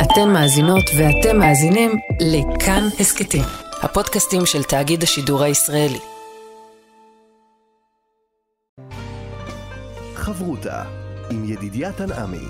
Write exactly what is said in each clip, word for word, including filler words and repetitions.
אתן מאזינות ואתם מאזינים לכאן הסקטים, הפודקאסטים של תאגיד השידור הישראלי. חברותה עם ידידיה תנעמי.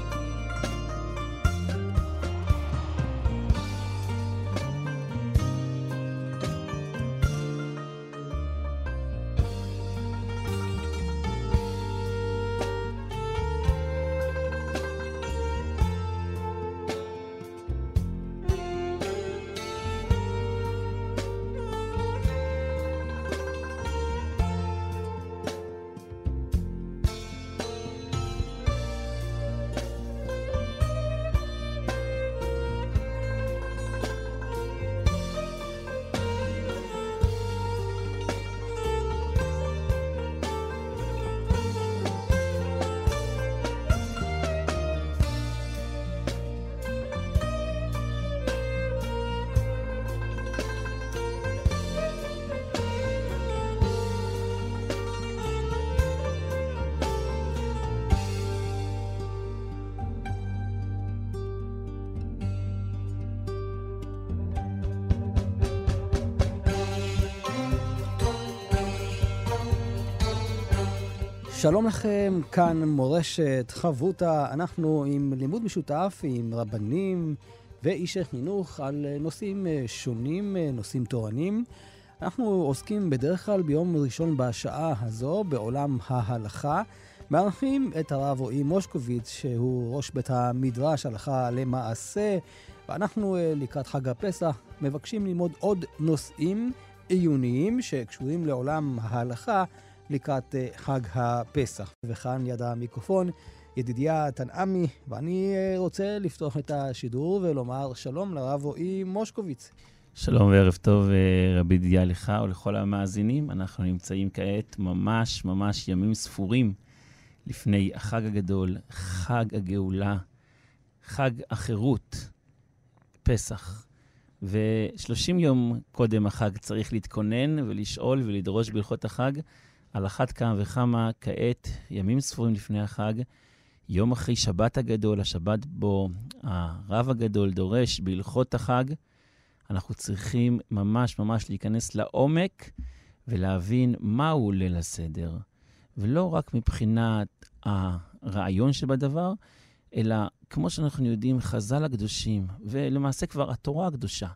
שלום לכם, כאן מורשת חברותה. אנחנו עם לימוד משותף עם רבנים ואישי חינוך על נושאים שונים, נושאים תורניים. אנחנו עוסקים בדרך כלל ביום ראשון בשעה הזו בעולם ההלכה. מארחים את הרב רועי מושקוביץ, שהוא ראש בית המדרש הלכה למעשה, ואנחנו לקראת חג הפסח מבקשים ללמוד עוד נושאים עיוניים שקשורים לעולם ההלכה לקראת חג הפסח. וכאן יד המיקרופון ידידיה תנעמי, ואני רוצה לפתוח את השידור ולומר שלום לרב רועי מושקוביץ. שלום וערב טוב רבי ידידיה לך ולכל המאזינים. אנחנו נמצאים כעת ממש ממש ימים ספורים לפני החג הגדול, חג הגאולה, חג החירות, פסח. ושלושים יום קודם החג צריך להתכונן ולשאול ולדרוש בהלכות החג. על אחת כמה וכמה כעת, ימים ספורים לפני החג, יום אחרי שבת הגדול, השבת בו הרב הגדול דורש בהלכות החג, אנחנו צריכים ממש ממש להיכנס לעומק ולהבין מהו ליל הסדר. ולא רק מבחינת הרעיון שבדבר, אלא כמו שאנחנו יודעים, חז"ל הקדושים, ולמעשה כבר התורה הקדושה,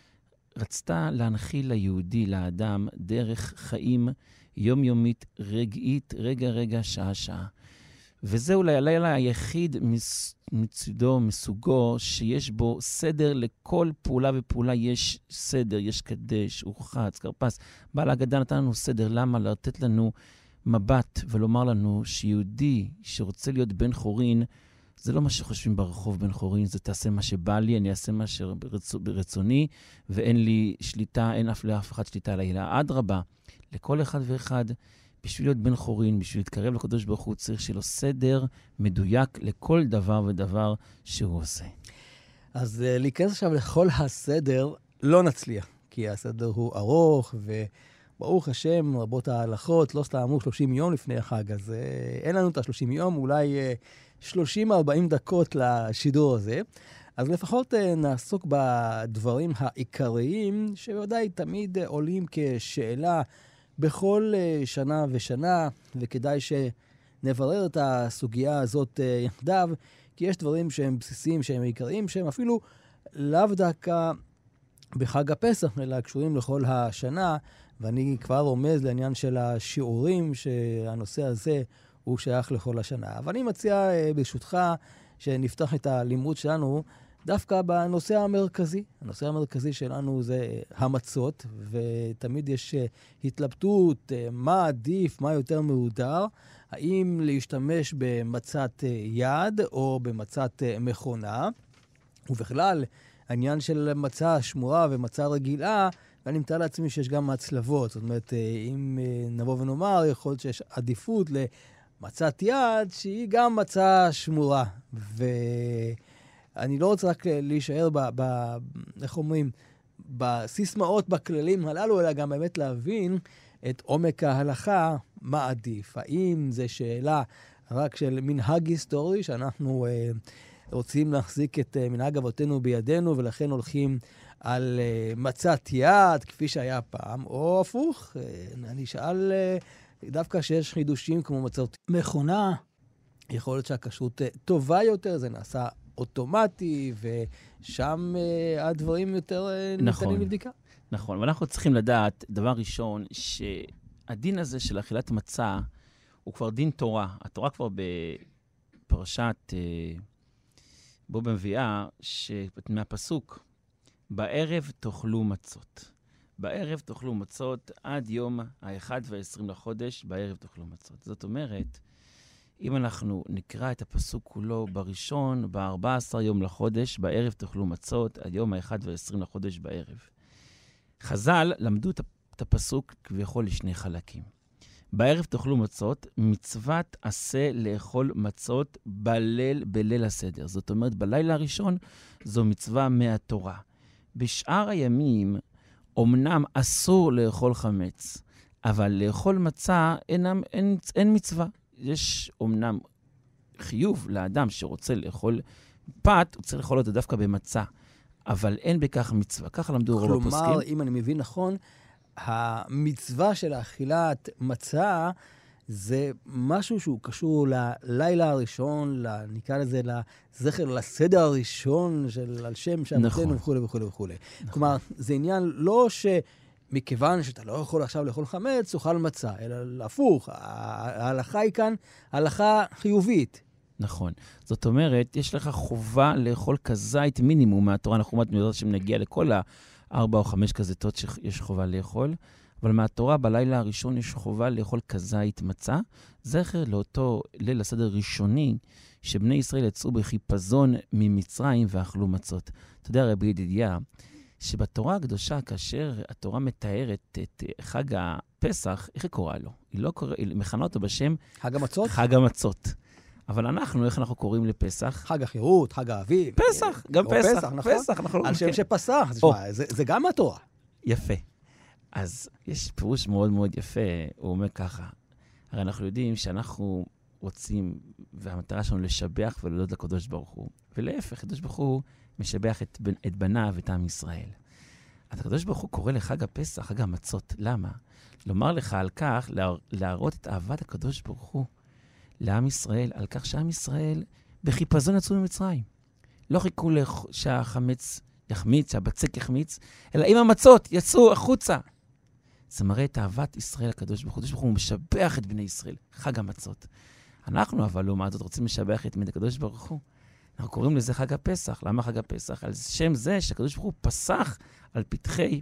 רצתה להנחיל ליהודי, לאדם, דרך חיים יומיומית, רגעית, רגע רגע, שעה שעה. וזה אולי הלילה היחיד מצדו, מסוגו, שיש בו סדר לכל פעולה ופעולה, יש סדר, יש קדש, אורחץ, קרפס. בעל ההגדה נתן לנו סדר, למה? לתת לנו מבט ולומר לנו שיהודי שרוצה להיות בן חורין, זה לא מה שחושבים ברחוב בן חורין, זה תעשה מה שבא לי, אני אעשה מה שברצוני, ואין לי שליטה, אין אף לאף אחד שליטה על העילה. אדרבה, לכל אחד ואחד, בשביל להיות בן חורין, בשביל להתקרב לקדוש ברוך הוא, צריך שיהיה לו סדר מדויק לכל דבר ודבר שהוא עושה. אז uh, להיכנס עכשיו לכל הסדר לא נצליח, כי הסדר הוא ארוך, וברוך השם, רבות ההלכות, לא סתם אמרו שלושים יום לפני החג, אז uh, אין לנו את ה-שלושים יום, אולי uh, שלושים ארבעים דקות לשידור הזה. אז לפחות uh, נעסוק בדברים העיקריים, שוודאי תמיד uh, עולים כשאלה, בכל uh, שנה ושנה, וכדאי שנברר את הסוגיה הזאת uh, יחדיו, כי יש דברים שהם בסיסיים, שהם עיקריים, שהם אפילו לאו דווקא בחג הפסח, אלא קשורים לכל השנה, ואני כבר רומז לעניין של השיעורים, שהנושא הזה הוא שייך לכל השנה. אבל אני מציע uh, ברשותך שנפתח את הלימוד שלנו, דווקא בנושא המרכזי. הנושא המרכזי שלנו זה המצות, ותמיד יש התלבטות מה עדיף, מה יותר מהודר, האם להשתמש במצת יד או במצת מכונה, ובכלל העניין של מצה שמורה ומצה רגילה, ואני מתאר לעצמי שיש גם מצלבות. זאת אומרת, אם נבוא ונאמר, יכול להיות שיש עדיפות למצת יד שהיא גם מצה שמורה, ו... אני לא רוצה רק להישאר ב, ב, איך אומרים, בסיסמאות, בכללים הללו, אלא גם באמת להבין את עומק ההלכה, מה עדיף. האם זה שאלה רק של מנהג היסטורי, שאנחנו אה, רוצים להחזיק את מנהג אבותינו בידינו, ולכן הולכים על מצת יד, כפי שהיה פעם, או הפוך. אני שאל דווקא שיש חידושים כמו מצות מכונה, יכול להיות שהכשרות טובה יותר, זה נעשה אוטומטי, ושם הדברים יותר ניתנים לבדיקה. נכון, ואנחנו צריכים לדעת, דבר ראשון, שהדין הזה של אכילת מצה, הוא כבר דין תורה. התורה כבר בפרשת בו במביאה, מהפסוק, בערב תאכלו מצות. בערב תאכלו מצות עד יום ה-אחד והעשרים לחודש, בערב תאכלו מצות. זאת אומרת, אם אנחנו נקרא את הפסוק כולו בראשון, ב-ארבעה עשר יום לחודש, בערב תאכלו מצות עד יום ה-אחד והעשרים לחודש בערב. חז"ל למדו את הפסוק כביכול לשני חלקים. בערב תאכלו מצות, מצוות עשה לאכול מצות בליל, בליל הסדר. זאת אומרת, בלילה הראשון זו מצווה מהתורה. בשאר הימים, אמנם אסור לאכול חמץ, אבל לאכול מצה אין, אין, אין מצווה. יש אמנם חיוב לאדם שרוצה לאכול פת, הוא צריך לאכול אותו דווקא במצה, אבל אין בכך מצווה. ככה למדו רוב הפוסקים. כלומר, אם אני מבין נכון, המצווה של האכילת מצה זה משהו שהוא קשור ללילה הראשון, נקרא לזה לזכר, לסדר הראשון של על שם שבתנו וכו' וכו' וכו'. כלומר, זה עניין לא שמכיוון שאתה לא יכול עכשיו לאכול חמץ, תאכל מצה, אלא הפוך. ההלכה היא כאן הלכה חיובית. נכון. זאת אומרת, יש לך חובה לאכול כזית מינימום מהתורה. אנחנו יודעים שנגיע לכל הארבע או חמש כזיתות שיש חובה לאכול, אבל מהתורה בלילה הראשון יש חובה לאכול כזית מצה, זכר לאותו ליל הסדר ראשוני, שבני ישראל יצאו בחיפזון ממצרים ואכלו מצות. אתה יודע, רבי ידידיה, שבתורה הקדושה, כאשר התורה מתארת את חג הפסח, איך היא קוראה לו? היא לא קורא, היא מכנה אותו בשם חג המצות? חג המצות. אבל אנחנו, איך אנחנו קוראים לפסח? חג החירות, חג האביב. פסח, גם פסח. פסח, נכון? פסח, אנחנו... על שם שפסח, זה, זה גם מהתורה. יפה. אז יש פירוש מאוד מאוד יפה, הוא אומר ככה, הרי אנחנו יודעים שאנחנו רוצים, והמטרה שלנו לשבח ולהודות לקדוש ברוך הוא, ולהפך, הקדוש ברוך הוא משבח את, את בניו ואת עם ישראל. אז הקדוש ברוך הוא קורא לחג הפסח, חג המצות. למה? לומר לך על כך, להראות את אהבת הקדוש ברוך הוא לעם ישראל, על כך שעם ישראל בחיפזון יצאו ממצרים. לא חיכו שהחמץ יחמיץ, שהבצק יחמיץ, אלא עם המצות יצאו החוצה. זה מראה את אהבת ישראל הקדוש ברוך הוא. הקדוש ברוך הוא משבח את בני ישראל, חג המצות. אנחנו אבל לעומת זאת רוצים לשבח את בני הקדוש ברוך הוא. אנחנו קוראים לזה חג הפסח. למה חג הפסח? על שם זה שהקדוש ברוך הוא פסח על פתחי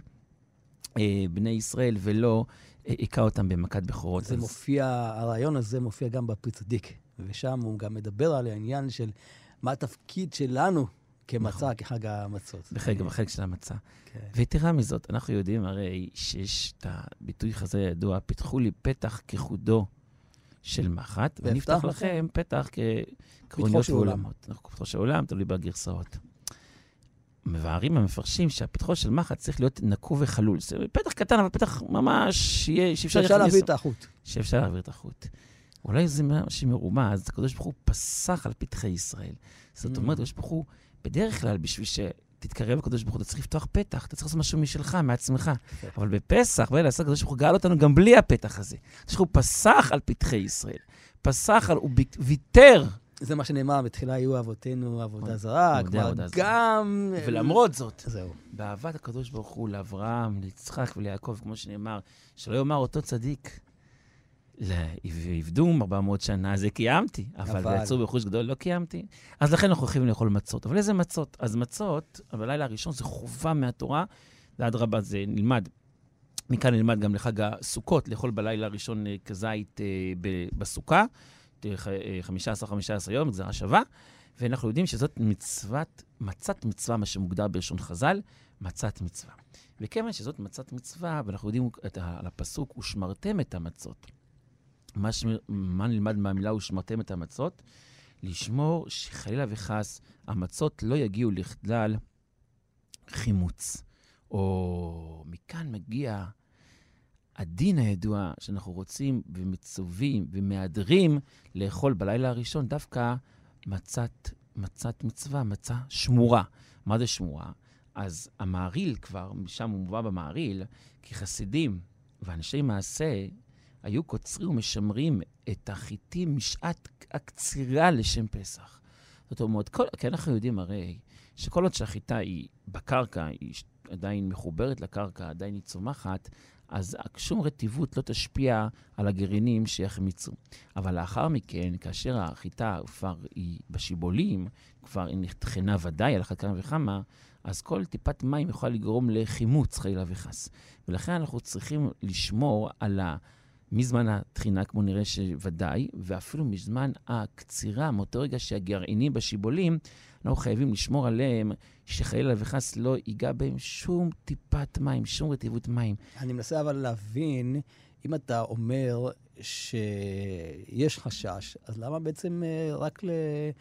אה, בני ישראל ולא אה, עיקה אותם במכת בכורות. זה אז... מופיע, הרעיון הזה מופיע גם בפרי צדיק, ושם הוא גם מדבר על העניין של מה התפקיד שלנו כמצה, נכון. כחג המצות. בחג, בחג של המצה. כן. ויתרה מזאת, אנחנו יודעים הרי שיש את הביטוי חזה ידוע, פיתחו לי פתח כחודו של מחט, ונפתח לכם פתח כקרוניות ועולמות. אנחנו פתחו של עולם, תלוי בגרסאות. מבארים המפרשים שהפתחו של מחט צריך להיות נקוב וחלול. זה פתח קטן, אבל פתח ממש שאפשר להעביר את החוט. שאפשר להעביר את החוט. אולי זה משהו מרומז, אז הקדוש ברוך הוא פסח על פתחי ישראל. זאת אומרת, הקדוש ברוך הוא בדרך כלל, בשביל שתתקרב לקדוש ברוך הוא, אתה צריך לפתוח פתח, אתה צריך לעשות משהו משלך, מעצמך. אבל בפסח, בליל הסדר, הקדוש ברוך הוא גאל אותנו גם בלי הפתח הזה. הקדוש ברוך הוא פסח על פתחי ישראל. פסח על, הוא ויתר. זה מה שנאמר, בתחילה היו אבותינו עבודה זרה, כבר גם... ולמרות זאת, זהו. באהבת הקדוש ברוך הוא לאברהם, ליצחק וליעקב, כמו שנאמר, שלא יאמר אותו צדיק, ועבדו ארבע מאות שנה, זה קיימתי, אבל ויצאו ברכוש גדול, לא קיימתי. אז לכן אנחנו חייבים לאכול מצות. אבל איזה מצות? אז מצות, בלילה הראשון זה חובה מהתורה, לאדרבה זה נלמד. מכאן נלמד גם לחג הסוכות, לאכול בלילה הראשון כזית בסוכה, חמישה עשר חמישה עשר יום, גזרה שווה, ואנחנו יודעים שזאת מצוות, מצת מצווה, מה שמוגדר בלשון חז"ל, מצת מצווה. וכיוון שזאת מצת מצווה, ואנחנו יודעים על הפסוק, ושמרתם את המצות. מה, שמר, מה נלמד מהמילה ושמרתם את המצות? לשמור שחלילה וחס המצות לא יגיעו לכלל חימוץ. או מכאן מגיע הדין הידוע שאנחנו רוצים ומצווים ומהדרים לאכול בלילה הראשון דווקא מצת מצת מצווה, מצה שמורה. מה זה שמורה? אז המעריל כבר, משם הוא מובא במעריל, כי חסידים ואנשי מעשה היו קוצרים ומשמרים את החיטים משעת הקצירה לשם פסח. זאת אומרת, כל, כי אנחנו יודעים הרי שכל עוד שהחיטה היא בקרקע, היא עדיין מחוברת לקרקע, עדיין היא צומחת, אז שום רטיבות לא תשפיע על הגרעינים שיחמיצו. אבל לאחר מכן, כאשר החיטה כבר היא בשיבולים, כבר היא נטחנה ודאי על אחת כמה וכמה, אז כל טיפת מים יכולה לגרום לחימוץ חלילה וחס. ולכן אנחנו צריכים לשמור על ה... מזמן התחינה, כמו נראה שוודאי, ואפילו מזמן הקצירה, מאותו רגע שהגרעינים בשיבולים, אנחנו חייבים לשמור עליהם, שחלילה וחס לא ייגע בהם שום טיפת מים, שום רטיבות מים. אני מנסה אבל להבין, אם אתה אומר שיש חשש, אז למה בעצם רק ל...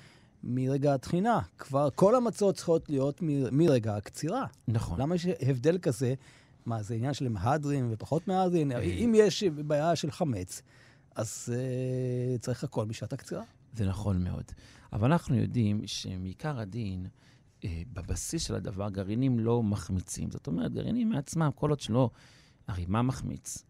מרגע התחינה? כבר כל המצות צריכות להיות מ... מרגע הקצירה. נכון. למה יש הבדל כזה? מה, זה עניין של מהדרין ופחות מהדרין? אם יש בעיה של חמץ, אז uh, צריך הכל משעת הקצירה. זה נכון מאוד. אבל אנחנו יודעים שמעיקר הדין, uh, בבסיס של הדבר, גרעינים לא מחמיצים. זאת אומרת, גרעינים מעצמם, כל עוד שלא, הרי מה מחמיץ?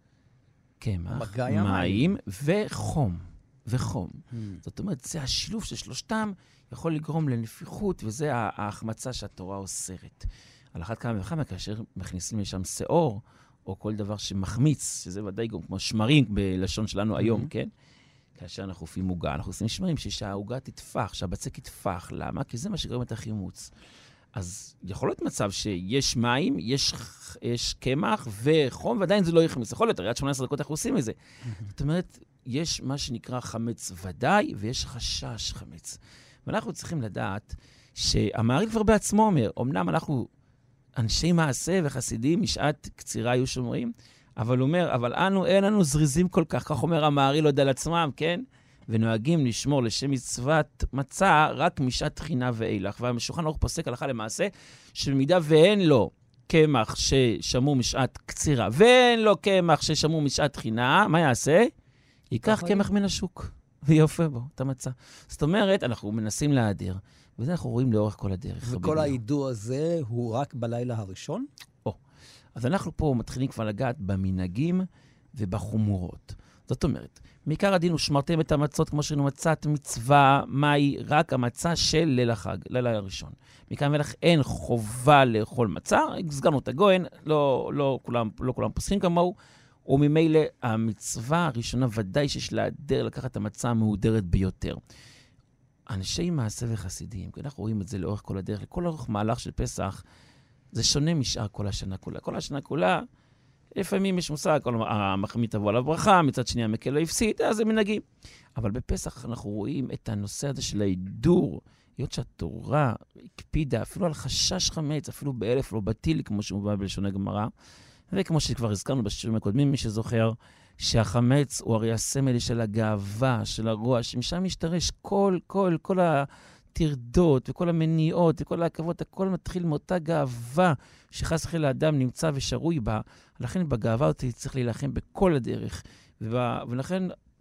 קמח, מים וחום. וחום. Hmm. זאת אומרת, זה השילוב של שלושתם יכול לגרום לנפיחות, וזה ההחמצה שהתורה אוסרת. על אחת כמה וכמה, כאשר מכניסים לשם שיעור, או כל דבר שמחמיץ, שזה ודאי גם כמו שמרים בלשון שלנו היום, mm-hmm. כן? כאשר אנחנו עושים עוגה, אנחנו עושים שמרים שהעוגה תתפח, שהבצק יתפח. למה? כי זה מה שגורם את החימוץ. אז יכול להיות מצב שיש מים, יש, יש קמח וחום, ועדיין זה לא יחמיץ. יכול להיות, הרי עד שמונה עשרה דקות אנחנו עושים את זה. Mm-hmm. זאת אומרת, יש מה שנקרא חמץ ודאי, ויש חשש חמץ. ואנחנו צריכים לדעת שהמעריל כבר בעצמו אומר, אמנם אנחנו אנשי מעשה וחסידים משעת קצירה היו שומרים, אבל הוא אומר, אבל אנו אין לנו זריזים כל כך, כך אומר המעריל עוד על עצמם, כן? ונוהגים לשמור לשם מצוות מצה רק משעת תחינה ואילך. והשולחן ערוך פוסק הלכה למעשה, שבמידה ואין לו קמח ששמור משעת קצירה, ואין לו קמח ששמור משעת תחינה, מה יעשה? ייקח קמח מן השוק ויופה בו את המצה. זאת אומרת, אנחנו מנסים להדיר. וזה אנחנו רואים לאורך כל הדרך. וכל העידור הזה הוא רק בלילה הראשון? או. אז אנחנו פה מתחילים כבר לגעת במנהגים ובחומורות. זאת אומרת, מעיקר הדין הוא שמרתם את המצות כמו שאנו מצאת מצווה, מהי רק המצה של ליל החג, לילה הראשון. מכאן מלך אין חובה לאכול מצה, סגרנו את הגויין, לא, לא, כולם, לא כולם פוסקים כמוהו, וממילא המצווה הראשונה ודאי שיש להדר לקחת את המצה המהודרת ביותר. אנשי מעשה וחסידים, כי אנחנו רואים את זה לאורך כל הדרך, לכל אורך מהלך של פסח, זה שונה משאר כל השנה כולה. כל השנה כולה, לפעמים יש מושג, המחמיא תבוא עליו ברכה, מצד שני המקל לא הפסיד, אז זה מנהגים. אבל בפסח אנחנו רואים את הנושא הזה של ההידור, היות שהתורה הקפידה אפילו על חשש חמץ, אפילו באלף לא בטיל, כמו שמובא בלשון הגמרא, וכמו שכבר הזכרנו בשיעורים הקודמים, מי שזוכר, שהחמץ הוא הרי הסמל של הגאווה, של הרוע, שמשם משתרש כל, כל, כל הטרדות וכל המניעות וכל העכבות, הכל מתחיל מאותה גאווה שחס וחלילה האדם נמצא ושרוי בה. לכן בגאווה אותי צריך להילחם בכל הדרך. ובא, ולכן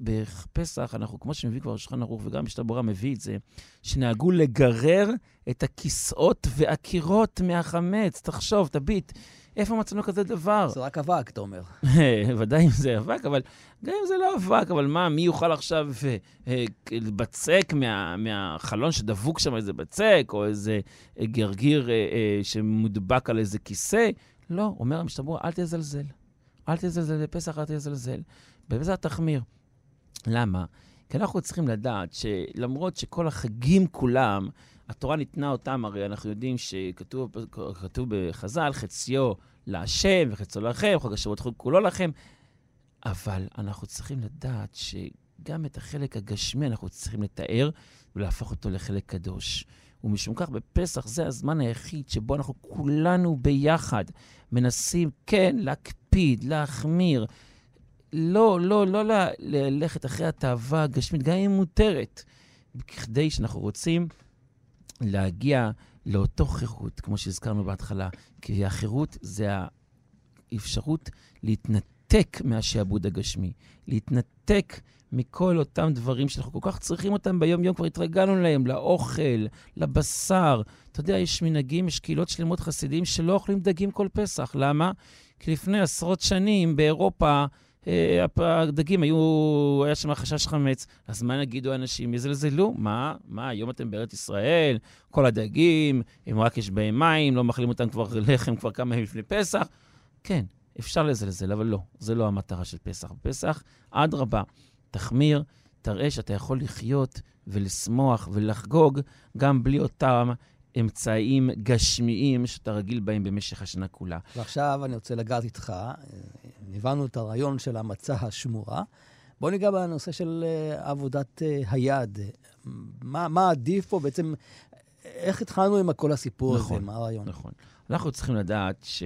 בפסח אנחנו, כמו שמביא כבר שולחן ערוך וגם משנה ברורה מביא את זה, שנהגו לגרר את הכיסאות והקירות מהחמץ. תחשוב, תביט. איפה מצאנו כזה דבר? זה רק אבק, אתה אומר. ודאי אם זה אבק, אבל גם אם זה לא אבק, אבל מה, מי יוכל עכשיו לבצק מה, מהחלון שדבוק שם איזה בצק, או איזה גרגיר שמודבק על איזה כיסא? לא, אומר המשתברור, אל תזלזל. אל תזלזל, בפסח אל תזלזל. בפסח תחמיר. למה? כי אנחנו צריכים לדעת שלמרות שכל החגים כולם, התורה ניתנה אותם, הרי אנחנו יודעים שכתוב כתוב בחז"ל, חציו להשם וחציו לכם, חג השבועות חג כולו לכם, אבל אנחנו צריכים לדעת שגם את החלק הגשמי אנחנו צריכים לתאר ולהפוך אותו לחלק קדוש. ומשום כך בפסח זה הזמן היחיד שבו אנחנו כולנו ביחד מנסים, כן, להקפיד, להחמיר, לא, לא, לא ללכת אחרי התאווה הגשמית, גם אם מותרת, כדי שאנחנו רוצים להגיע לאותו חירות, כמו שהזכרנו בהתחלה, כי החירות זה האפשרות להתנתק להתנתק מהשעבוד הגשמי, להתנתק מכל אותם דברים שאנחנו כל כך צריכים אותם ביום-יום, כבר התרגלנו להם, לאוכל, לבשר. אתה יודע, יש מנהגים, יש קהילות שלמות חסידים שלא אוכלים דגים כל פסח. למה? כי לפני עשרות שנים באירופה, הדגים היו, היה שם חשש חמץ. אז מה נגידו אנשים? יזלזלו? מה? מה? היום אתם בארץ ישראל, כל הדגים, הם רק יש בהם מים, לא מאכלים אותם כבר לחם כבר כמה ימים לפני פסח. כן, אפשר לזלזל, אבל לא. זה לא המטרה של פסח. פסח, עד רבה, תחמיר, תראה שאתה יכול לחיות ולשמוח ולחגוג גם בלי אותם אמצעים גשמיים שאתה רגיל בהם במשך השנה כולה. ועכשיו אני רוצה לגעת איתך, הבנו את הרעיון של המצה השמורה. בוא ניגע בנושא של עבודת היד. מה, מה עדיף פה בעצם, איך התחלנו עם כל הסיפור נכון, הזה, מה הרעיון? נכון. אנחנו צריכים לדעת ש...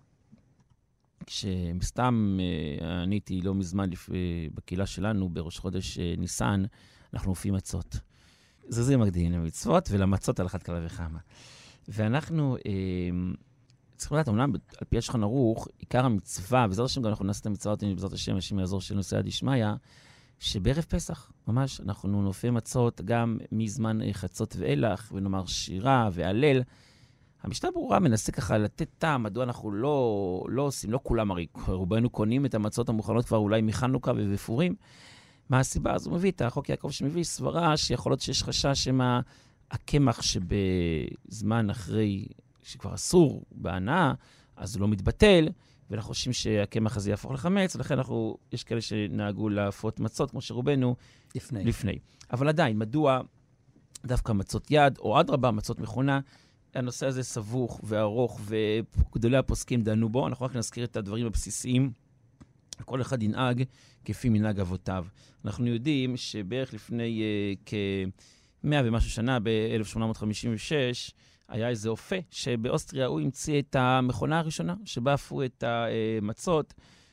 כשסתם עניתי לא מזמן בקהילה שלנו, בראש חודש ניסן, אנחנו מופיעים מצות. זה זה מקדים למצוות ולמצות על אחת כלה וכמה. ואנחנו אה, צריכים לדעת, אמנם על פי השולחן ערוך, עיקר המצווה, בעזרת השם גם אנחנו נעשה את המצווה אותי, בעזרת השם, השם יעזור של נושא הדשמיא, שבערב פסח, ממש, אנחנו נופיע מצות גם מזמן חצות ואילך, ונאמר שירה והלל. המשנה ברורה מנסה ככה לתת טעם, מדוע אנחנו לא, לא עושים, לא כולם, הרי רובנו קונים את המצות המוכנות כבר אולי מחנוכה ובפורים. מה הסיבה? אז הוא מביא את החוק יעקב שמביא סברה שיכול להיות שיש חשש שמה הקמח שבזמן אחרי, שכבר אסור בהנאה, אז הוא לא מתבטל, ואנחנו חושבים שהקמח הזה יהפוך לחמץ, ולכן אנחנו, יש כאלה שנהגו להפות מצות, כמו שרובנו, לפני. לפני. אבל עדיין, מדוע דווקא מצות יד, או עד רבה מצות מכונה, הנושא הזה סבוך וארוך, וגדולי הפוסקים דנו בו, אנחנו רק נזכיר את הדברים הבסיסיים, כל אחד ינהג כפי מנהג אבותיו. אנחנו יודעים שבערך לפני uh, כ-מאה ומשהו שנה, ב-אלף שמונה מאות חמישים ושש, היה איזה אופה שבאוסטריה הוא המציא את המכונה הראשונה, שבה אפו את המצות,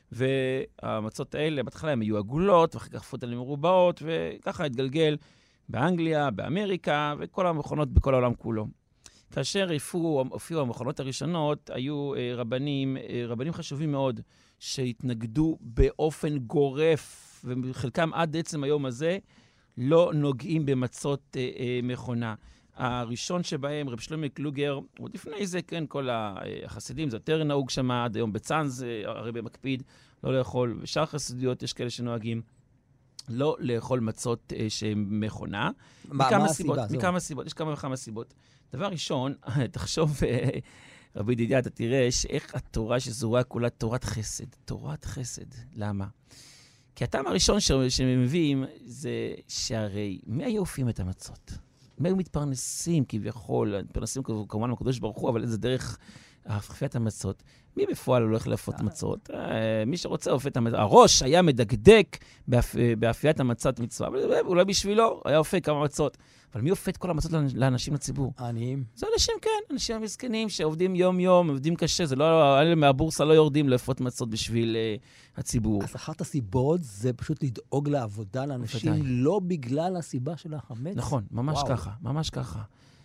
והמצות האלה, בתחילה הם היו עגולות, ואחר כך הפו אותן למרובעות, וככה התגלגל באנגליה, באמריקה, וכל המכונות בכל העולם כולו. כאשר הופיעו המכונות הראשונות, היו רבנים, רבנים חשובים מאוד, שהתנגדו באופן גורף, וחלקם עד עצם היום הזה, לא נוגעים במצות אה, אה, מכונה. הראשון שבהם, רב שלמה קלוגר, עוד לפני זה, כן, כל החסידים, זה יותר נהוג שם, עד היום בצאנז, הרבי מקפיד, לא לאכול, ושאר החסידיות, יש כאלה שנוהגים, לא לאכול מצות אה, שהן מכונה. מה, מכמה מה סיבות, הסיבה? מכמה סיבות, יש כמה וכמה סיבות. דבר ראשון, תחשוב, רבי ידידיה, אתה תראה שאיך התורה שזורה כולה תורת חסד. תורת חסד. למה? כי הטעם הראשון שמביאים זה שהרי מי היו אופים את המצות? מי היו מתפרנסים כביכול? מתפרנסים כמובן מהקדוש ברוך הוא, אבל איזה דרך אפיית המצות. מי בפועל הולך להפות מצות? מי שרוצה אופה את המצות. הראש היה מדקדק באפיית המצת מצווה, אולי בשבילו היה אופה כמה מצות. אבל מי אופה את כל המצות לאנשים לציבור? עניים. זה אנשים, כן, אנשים המסכנים שעובדים יום-יום, עובדים קשה, זה לא, אלה מהבורסה לא יורדים לאפות מצות בשביל uh, הציבור. אז אחת הסיבות זה פשוט לדאוג לעבודה לאנשים, בוודאי. לא בגלל הסיבה של החמץ. נכון, ממש וואו. ככה, ממש ככה.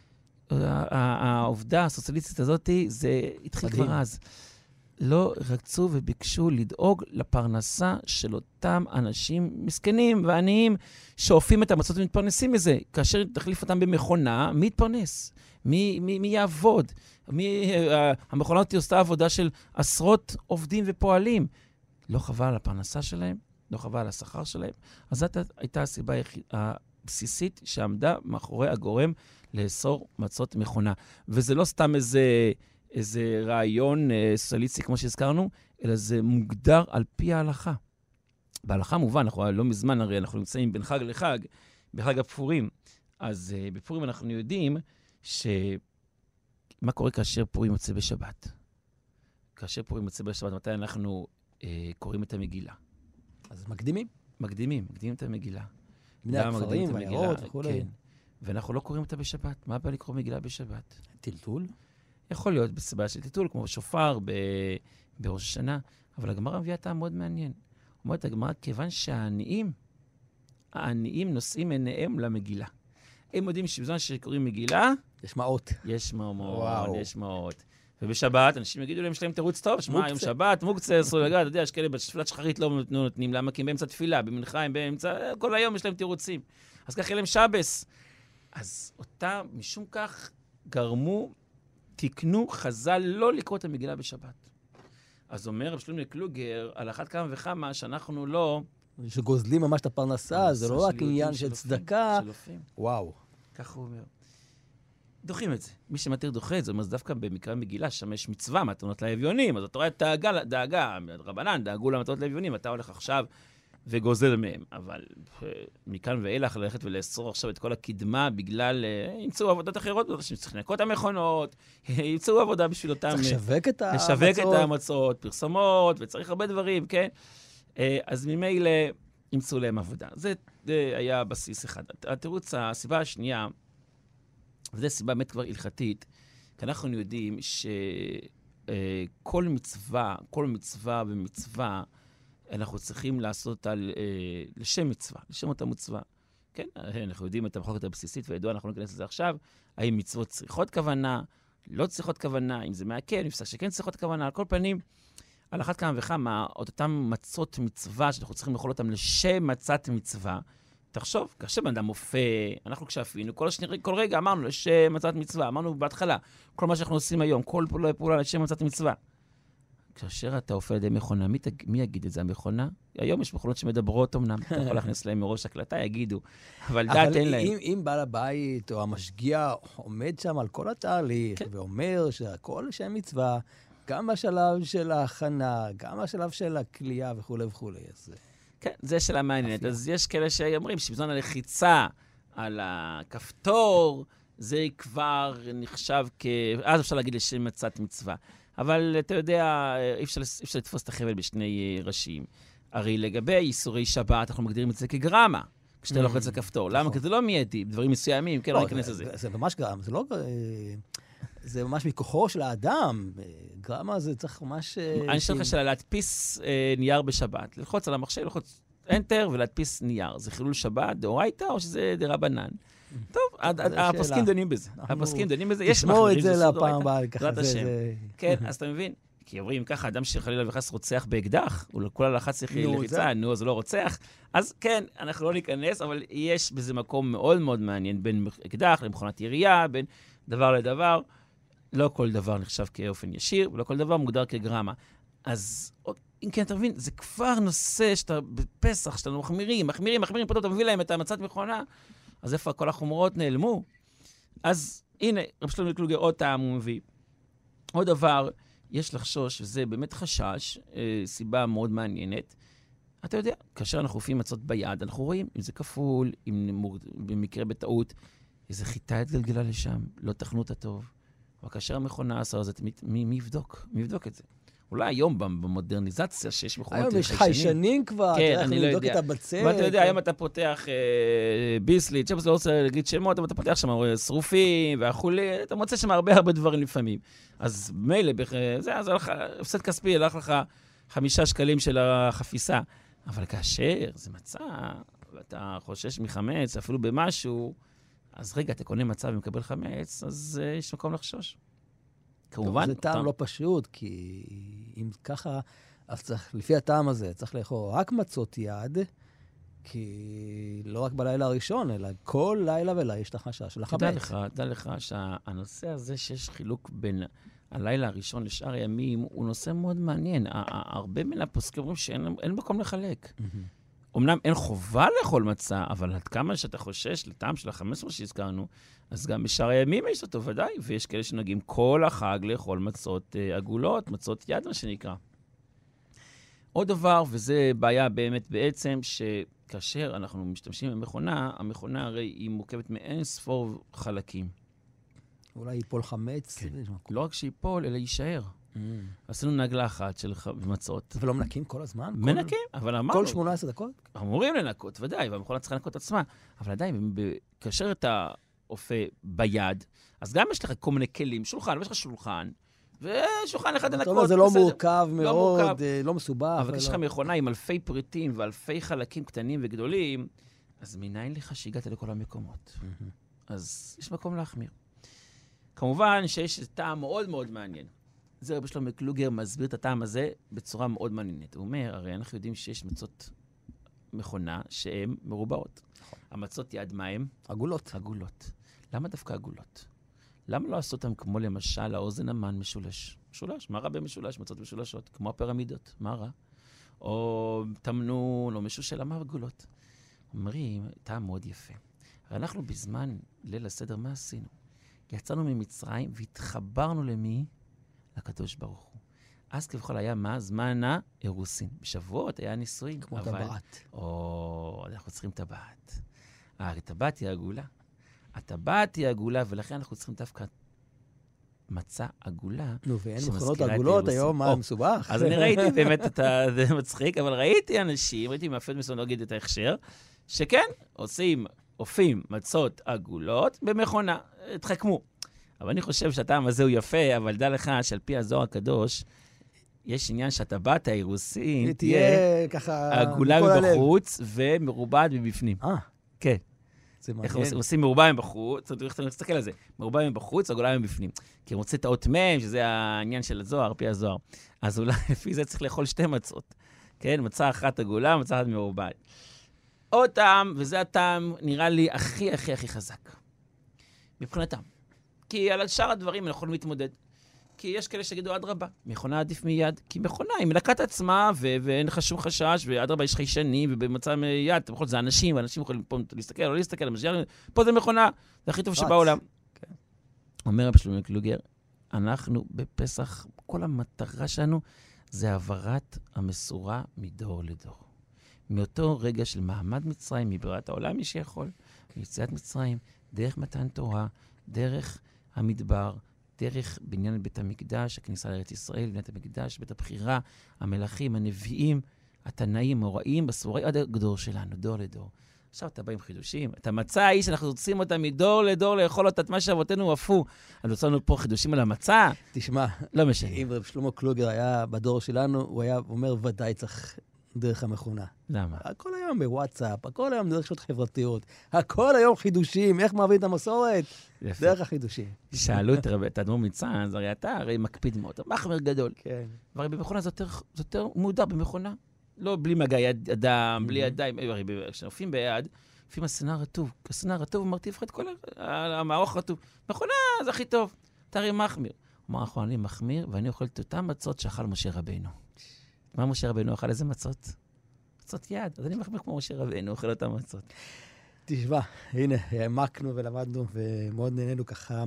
העובדה הסוציאליסטית הזאת, זה התחיל מדהים. כבר אז. לא רצו וביקשו לדאוג לפרנסה של אותם אנשים מסכנים ועניים שאופים את המצות ומתפרנסים מזה. כאשר תחליף אותם במכונה, מי יתפרנס? מי, מי, מי יעבוד? מי, המכונה אותי עושה עבודה של עשרות עובדים ופועלים. לא חבל על הפרנסה שלהם, לא חבל על השכר שלהם. אז זאת הייתה הסיבה הבסיסית שעמדה מאחורי הגורם לאסור מצות מכונה. וזה לא סתם איזה... איזה רעיון אה, סוציאליסטי, כמו שהזכרנו, אלא זה מוגדר על פי ההלכה. בהלכה מובן, אנחנו לא מזמן, הרי אנחנו נמצאים בין חג לחג, בחג הפורים. אז אה, בפורים אנחנו יודעים שמה קורה כאשר פורים יוצא בשבת. כאשר פורים יוצא בשבת, מתי אנחנו אה, קוראים את המגילה? אז מקדימים. מקדימים, מקדימים את המגילה. בני הכפרים, העיירות וכו'. כן. ואנחנו לא קוראים אותה בשבת. מה בא לקרוא מגילה בשבת? טלטול? יכול להיות בסיבה של טיטול, כמו שופר ב... בראש השנה, אבל הגמרא מביאה טעם מאוד מעניין. אומרת הגמרא, כיוון שהעניים, העניים נושאים עיניהם למגילה. הם יודעים שבזמן שקוראים מגילה, יש מעות. יש מעות, וואו. יש מעות. ובשבת, אנשים יגידו להם, יש להם תירוץ טוב, שמע, יום שבת, מוקצה, אסור לגעת, אתה יודע, יש כאלה בתפילת שחרית לא נותנים, למה? כי הם באמצע תפילה, במנחה, הם באמצע, כל היום יש להם תירוצים. אז ככה יהיה להם שבס. אז אותם, משום כך, גרמו, תקנו חז"ל לא לקרוא את המגילה בשבת. אז אומר רב שלמה קלוגר, על אחת כמה וכמה, שאנחנו לא... שגוזלים ממש את הפרנסה, זה לא רק עניין של צדקה. וואו. כך הוא אומר. דוחים את זה. מי שמתיר דוחה את זה, אומר, זה דווקא במקרא מגילה, שם יש מצווה, מתנות לאביונים. אז אתה רואה את דאגה, דאגה, רבנן, דאגו למתנות לאביונים, אתה הולך עכשיו וגוזל מהם. אבל מכאן ואילך ללכת ולאסור עכשיו את כל הקדמה, בגלל, ימצאו עבודות אחרות, שצריך לנקות המכונות, ימצאו עבודה בשביל אותם... צריך לשווק את המצות. לשווק את המצות, פרסומות, וצריך הרבה דברים, כן? אז ממילא ימצאו להם עבודה. זה היה בסיס אחד. התירוץ, הסיבה השנייה, וזו סיבה באמת כבר הלכתית, כי אנחנו יודעים שכל מצווה, כל מצווה ומצווה, אנחנו צריכים לעשות אותה לשם מצווה, לשם אותה מצווה. כן, אנחנו יודעים את המחלוקת הבסיסית, וידוע, אנחנו ניכנס לזה עכשיו, האם מצוות צריכות כוונה, לא צריכות כוונה, אם זה מהכן, נפסק שכן צריכות כוונה, על כל פנים, על אחת כמה וכמה, אותם מצות מצווה, שאנחנו צריכים לאכול אותם לשם מצת מצווה, תחשוב, כאשר בן אדם מופה, אנחנו כשאפינו, כל, השני, כל רגע אמרנו לשם מצת מצווה, אמרנו בהתחלה, כל מה שאנחנו עושים היום, כל פעולה פעולה לשם מצת מצווה. כאשר אתה אופה על ידי מכונה, מי, תג... מי יגיד את זה, המכונה? היום יש מכונות שמדברות אמנם, אתה יכול להכניס להם מראש הקלטה, יגידו, אבל דעת אין להם. אם, אם בעל הבית או המשגיע עומד שם על כל התהליך, כן. ואומר שהכל לשם מצווה, גם בשלב של ההכנה, גם בשלב של הכלייה וכו' וכו'. אז... כן, זה שאלה מעניינת. אז יש כאלה שאומרים שבזמן הלחיצה על הכפתור, זה כבר נחשב כ... אז אפשר להגיד לשם מצת מצווה. אבל אתה יודע, אי אפשר, אי אפשר לתפוס את החבל בשני ראשים. הרי לגבי איסורי שבת, אנחנו מגדירים את זה כגרמה, כשאתה לוחץ לכפתור. למה? כי זה לא מיידי, דברים מסוימים, כן, לא ניכנס לזה. זה ממש גרם, זה לא... זה ממש מכוחו של האדם. גרמה זה צריך ממש... אני חושב לך שאלה, להדפיס נייר בשבת, ללחוץ על המחשב, ללחוץ Enter ולהדפיס נייר. זה חילול שבת, דאורייתא, או שזה דרבנן? טוב, הפוסקים דנים בזה. הפוסקים דנים בזה. תשמור את זה לפעם הבאה. כן, אז אתה מבין? כי אומרים ככה, אדם שחלילה וחס רוצח באקדח, הוא כל הלחץ יחי לחיצה, נו, אז הוא לא רוצח. אז כן, אנחנו לא ניכנס, אבל יש בזה מקום מאוד מאוד מעניין, בין אקדח למכונת ירייה, בין דבר לדבר. לא כל דבר נחשב כאופן ישיר, ולא כל דבר מוגדר כגרמה. אז אם כן, אתה מבין, זה כבר נושא שאתה בפסח, שאתה מחמירים, מחמירים, מחמירים, פתאום אתה מביא להם את המצת מכונה, אז איפה כל החומרות נעלמו? אז הנה, רב שלמה קלוגר עוד טעם הוא מביא. עוד דבר, יש לחשוש, וזה באמת חשש, אה, סיבה מאוד מעניינת. אתה יודע, כאשר אנחנו אופים מצות ביד, אנחנו רואים אם זה כפול, אם במקרה בטעות, איזה חיטה התגלגלה לשם, לא תכנו אותה טוב. אבל כאשר המכונה עשה, אז מי, מי יבדוק? מי יבדוק את זה? אולי היום במודרניזציה שיש מכונות חיישנים. היום יש חיישנים כבר, כן, אתה יכול לבדוק את הבצק. ואתה יודע, היום אתה פותח אה, ביסלית, שבס לא רוצה להגיד שמות, אבל אתה פותח שם שרופים והחולי, אתה מוצא שם הרבה הרבה דברים לפעמים. אז מילא, זה, אז הלך, הפסד כספי, הלך לך חמישה שקלים של החפיסה. אבל כאשר זה מצא, ואתה חושש מחמץ, אפילו במשהו, אז רגע, אתה קונה מצב ומקבל חמץ, אז uh, יש מקום לחשוש. כמובן... זה טעם לא פשוט, כי אם ככה, אז צריך, לפי הטעם הזה, צריך לאכול רק מצות יד, כי לא רק בלילה הראשון, אלא כל לילה ולילה יש את החשש של החמץ. תדע לך, תדע לך שהנושא הזה שיש חילוק בין הלילה הראשון לשאר הימים, הוא נושא מאוד מעניין. הרבה מן הפוסקים אומרים שאין מקום לחלק. אמנם אין חובה לאכול מצה, אבל עד כמה שאתה חושש לטעם של החמץ עשרה שהזכרנו, אז גם בשאר הימים יש אותו ודאי, ויש כאלה שנוגעים כל החג לאכול מצות אה, עגולות, מצות יד, מה שנקרא. עוד דבר, וזה בעיה באמת בעצם, שכאשר אנחנו משתמשים במכונה, המכונה הרי היא מורכבת מאין ספור חלקים. אולי ייפול חמץ? כן. לא רק שיפול, אלא יישאר. Mm. עשינו נגלה אחת של מצות. ולא מנקים כל הזמן? מנקים, כל... אבל אמרנו... כל שמונה עשרה דקות? אמורים לנקות, ודאי, והמכונה צריכה לנקות עצמה. אבל עדיין, כאשר אתה אופה ביד, אז גם יש לך כל מיני כלים, שולחן, ויש לך שולחן, ושולחן אחד לנקות. זאת אומרת, זה לא מורכב מאוד, לא מסובך. אבל יש לך מכונה עם אלפי פריטים ואלפי חלקים קטנים וגדולים, אז מניין לך שהגעת לכל המקומות. אז יש מקום להחמיר. כמובן שיש טעם מאוד מאוד מעניין. זה רבי שלמה קלוגר מסביר את הטעם הזה בצורה מאוד מעניינת. הוא אומר, הרי אנחנו יודעים שיש מצות מכונה שהן מרובעות. המצות יד מה הם? עגולות. עגולות. למה דווקא עגולות? למה לא עשו אותם כמו למשל האוזן המן משולש? משולש, מה רע במשולש? מצות משולשות, כמו הפירמידות, מה רע? או תמנון, או משושל, למה עגולות? אומרים, טעם מאוד יפה. הרי אנחנו בזמן ליל הסדר, מה עשינו? יצאנו ממצרים והתחברנו למי? לקדוש ברוך הוא. אז כבכל היה מה? זמן האירוסין. בשבועות היה נישואין. כמו טבעת. או, אנחנו צריכים טבעת. הרי טבעת היא עגולה. הטבעת היא עגולה, ולכן אנחנו צריכים דווקא מצה עגולה. נו, ואין מכונות עגולות היום, מה מסובך? אז אני ראיתי באמת, זה מצחיק, אבל ראיתי אנשים, ראיתי מאפיות מסוים, לא אגיד את ההכשר, שכן, עושים, אופים מצות עגולות במכונה, התחכמו. אבל אני חושב שהטעם הזה הוא יפה, אבל דע לך שעל פי הזוהר הקדוש, יש עניין שהטבעת האירוסין תהיה עגולה מבחוץ ומרובעת מבפנים. אה. כן. זה איך מעניין. עושים מרובע מבחוץ, אתה צריך להסתכל על זה, מרובע מבחוץ, עגולה מבפנים. כי הוא רוצה את האות מם, שזה העניין של הזוהר, פי הזוהר. אז אולי לפי זה צריך לאכול שתי מצות. כן, מצה אחת עגולה, מצה אחת מרובעת. עוד טעם, וזה הטעם נראה לי הכי הכי הכי חזק. מבחינתם. כי על שאר הדברים אנחנו יכולים להתמודד. כי יש כאלה שגידו עד רבה, מכונה עדיף מיד, כי מכונה היא מלקת עצמה, ו- ואין לך שום חשש, ועד רבה יש חיישנים, ובמצב מיד, בכל זאת זה אנשים, ואנשים יכולים פה להסתכל או להסתכל, פה זה מכונה, זה הכי טוב שבעולם. כן. אומר רבי שלמה קלוגר, אנחנו בפסח, כל המטרה שלנו זה העברת המסורה מדור לדור. מאותו רגע של מעמד מצרים, מבריאת העולם מי שיכול, מיציאת מצרים, דרך מתן תורה, דרך המדבר, דרך בניין בית המקדש, הכניסה לארץ ישראל, בניין המקדש, בית הבחירה, המלאכים, הנביאים, התנאים, המוראים, בסורי, עד הדור שלנו, דור לדור. עכשיו אתה בא עם חידושים. את המצה ההיא שאנחנו רוצים אותה מדור לדור לאכול אותה, את מה שאבותינו עפו. אז עושים פה חידושים על המצה. תשמע, לא משנה. אם רב שלמה קלוגר היה בדור שלנו, הוא היה אומר ודאי צריך דרך המכונה. למה? הכל היום בוואטסאפ, הכל היום דרך שעות חברתיות, הכל היום חידושים, איך מעביר את המסורת? יפה. דרך החידושים. שאלו את האדמו"ר מצאנז, אז הרי אתה הרי מקפיד מאוד, מחמר גדול. כן. והרי במכונה זה יותר, זה יותר מודע במכונה. לא בלי מגע יד אדם, בלי ידיים, הרי כשנופים ביד, לפעמים הסנר רטוב. הסנר רטוב, הוא מרטיב לך את כל המערוך רטוב. מכונה זה הכי טוב. אתה הרי מחמיר. הוא אמר, אנחנו אני מחמיר, ואני אוכל את אותם מצות שאכל משה רבינו. מה משה רבינו אכל? איזה מצות? מצות יד. אז אני מחמיר כמו משה רבינו, אוכל אותם מצות. תשמע, הנה, העמקנו ולמדנו, ומאוד נהנינו ככה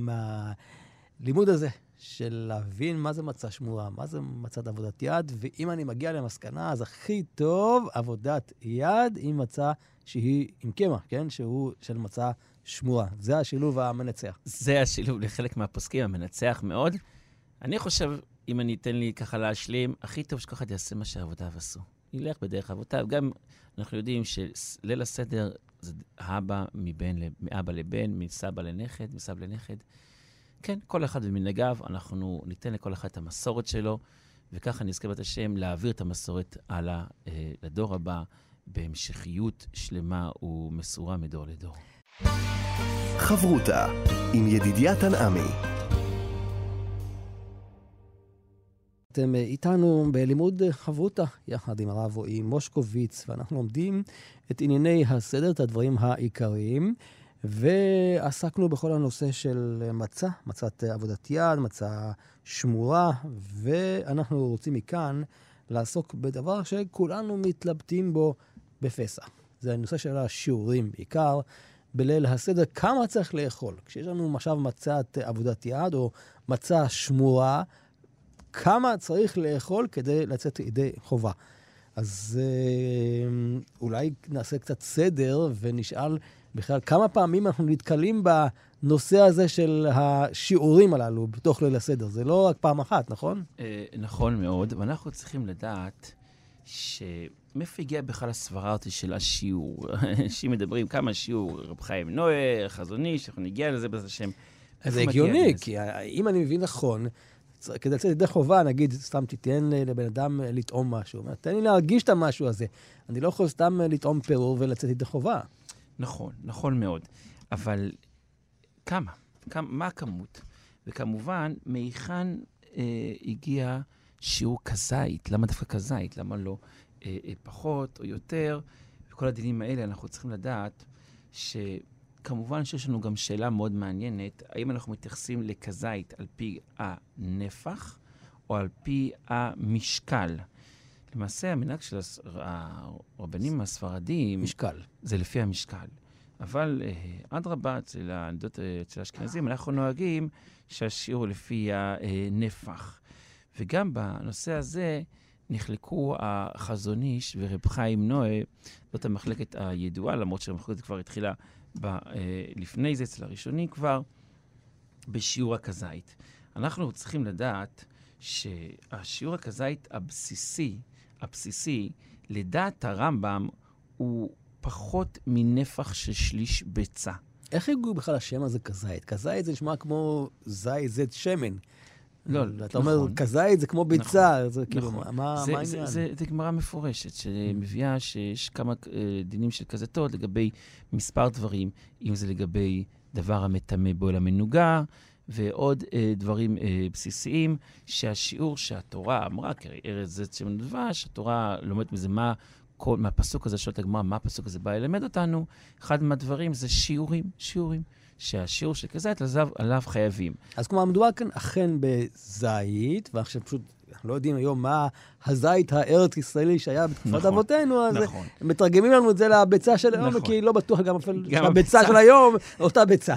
מהלימוד הזה, של להבין מה זה מצה שמורה, מה זה מצת עבודת יד, ואם אני מגיע למסקנה, אז הכי טוב עבודת יד עם מצה שהיא עם קמח, כן? שהוא של מצה שמורה. זה השילוב המנצח. זה השילוב לחלק מהפוסקים, המנצח מאוד. אני חושב, אם אני אתן לי ככה להשלים, הכי טוב שככה יעשה מה שהעבודה עשו. ילך בדרך אבותיו. גם אנחנו יודעים שליל הסדר זה אבא מבן, מאבא לבן, מסבא לנכד, מסבא לנכד. כן, כל אחד במנהגיו, אנחנו ניתן לכל אחד את המסורת שלו, וככה נזכה בת השם להעביר את המסורת הלאה אה, לדור הבא, בהמשכיות שלמה ומסורה מדור לדור. חברותה עם ידידיה תנעמי. אתם איתנו בלימוד חברותה, יחד עם הרב רועי מושקוביץ, ואנחנו לומדים את ענייני הסדר, את הדברים העיקריים, ועסקנו בכל הנושא של מצה, מצת עבודת יד, מצה שמורה, ואנחנו רוצים מכאן לעסוק בדבר שכולנו מתלבטים בו בפסח. זה הנושא של השיעורים בעיקר, בליל הסדר, כמה צריך לאכול. כשיש לנו משב מצת עבודת יד או מצה שמורה, כמה צריך לאכול כדי לצאת ידי חובה. אז אה, אולי נעשה קצת סדר ונשאל בכלל כמה פעמים אנחנו נתקלים בנושא הזה של השיעורים הללו בתוך ליל הסדר. זה לא רק פעם אחת, נכון? אה, נכון מאוד, ואנחנו צריכים לדעת שמאיפה הגיע בכלל הסברה אותי של השיעור. אנשים מדברים כמה שיעור, רב חיים נועה, חזון איש, אנחנו נגיע לזה בזה שם. זה הגיוני, כי אם אני מבין נכון, כדי לצאת ידי חובה, נגיד, סתם תיתן לבן אדם לטעום משהו. תן לי להרגיש את המשהו הזה. אני לא יכול סתם לטעום פירור ולצאת ידי חובה. נכון, נכון מאוד. אבל כמה? כמה מה הכמות? וכמובן, מהיכן אה, הגיע שיעור כזית? למה דווקא כזית? למה לא אה, אה, פחות או יותר? וכל הדינים האלה אנחנו צריכים לדעת שכמובן שיש לנו גם שאלה מאוד מעניינת, האם אנחנו מתייחסים לכזית על פי הנפח או על פי המשקל? למעשה, המנהג של הרבנים הספרדים... משקל. זה לפי המשקל. אבל עד רבה, אצל העמדות, אצל האשכנזים, אנחנו נוהגים שהשיעור הוא לפי הנפח. וגם בנושא הזה נחלקו החזון איש ורב חיים נועה, זאת המחלקת הידועה, למרות שהמחלקת כבר התחילה ב, לפני זה, אצל הראשונים כבר, בשיעור הכזית. אנחנו צריכים לדעת שהשיעור הכזית הבסיסי, הבסיסי, לדעת הרמב"ם, הוא פחות מנפח של שליש ביצה. איך הגיעו בכלל השם הזה כזית? כזית זה נשמע כמו זית, זית שמן. לא, אתה אומר, כזית זה כמו ביצה, זה כאילו, מה העניין? זה גמרא מפורשת, שמביאה שיש כמה דינים של כזיתות לגבי מספר דברים, אם זה לגבי דבר המטמא באוהל המנוגה, ועוד דברים בסיסיים, שהשיעור שהתורה אמרה, כי ארץ זית שמן דבש, התורה לומדת מזה מה, כל, מהפסוק הזה שואלת הגמרא, מה הפסוק הזה בא ללמד אותנו, אחד מהדברים זה שיעורים, שיעורים. שהשיעור של כזית עליו, עליו חייבים. אז כלומר, מדובר כאן אכן בזית, ועכשיו פשוט, אנחנו לא יודעים היום מה הזית הארץ ישראלי שהיה בתקופת נכון, אבותינו, אז נכון. מתרגמים לנו את זה לביצה של היום, נכון. כי לא בטוח גם אפילו שהביצה של היום, אותה ביצה.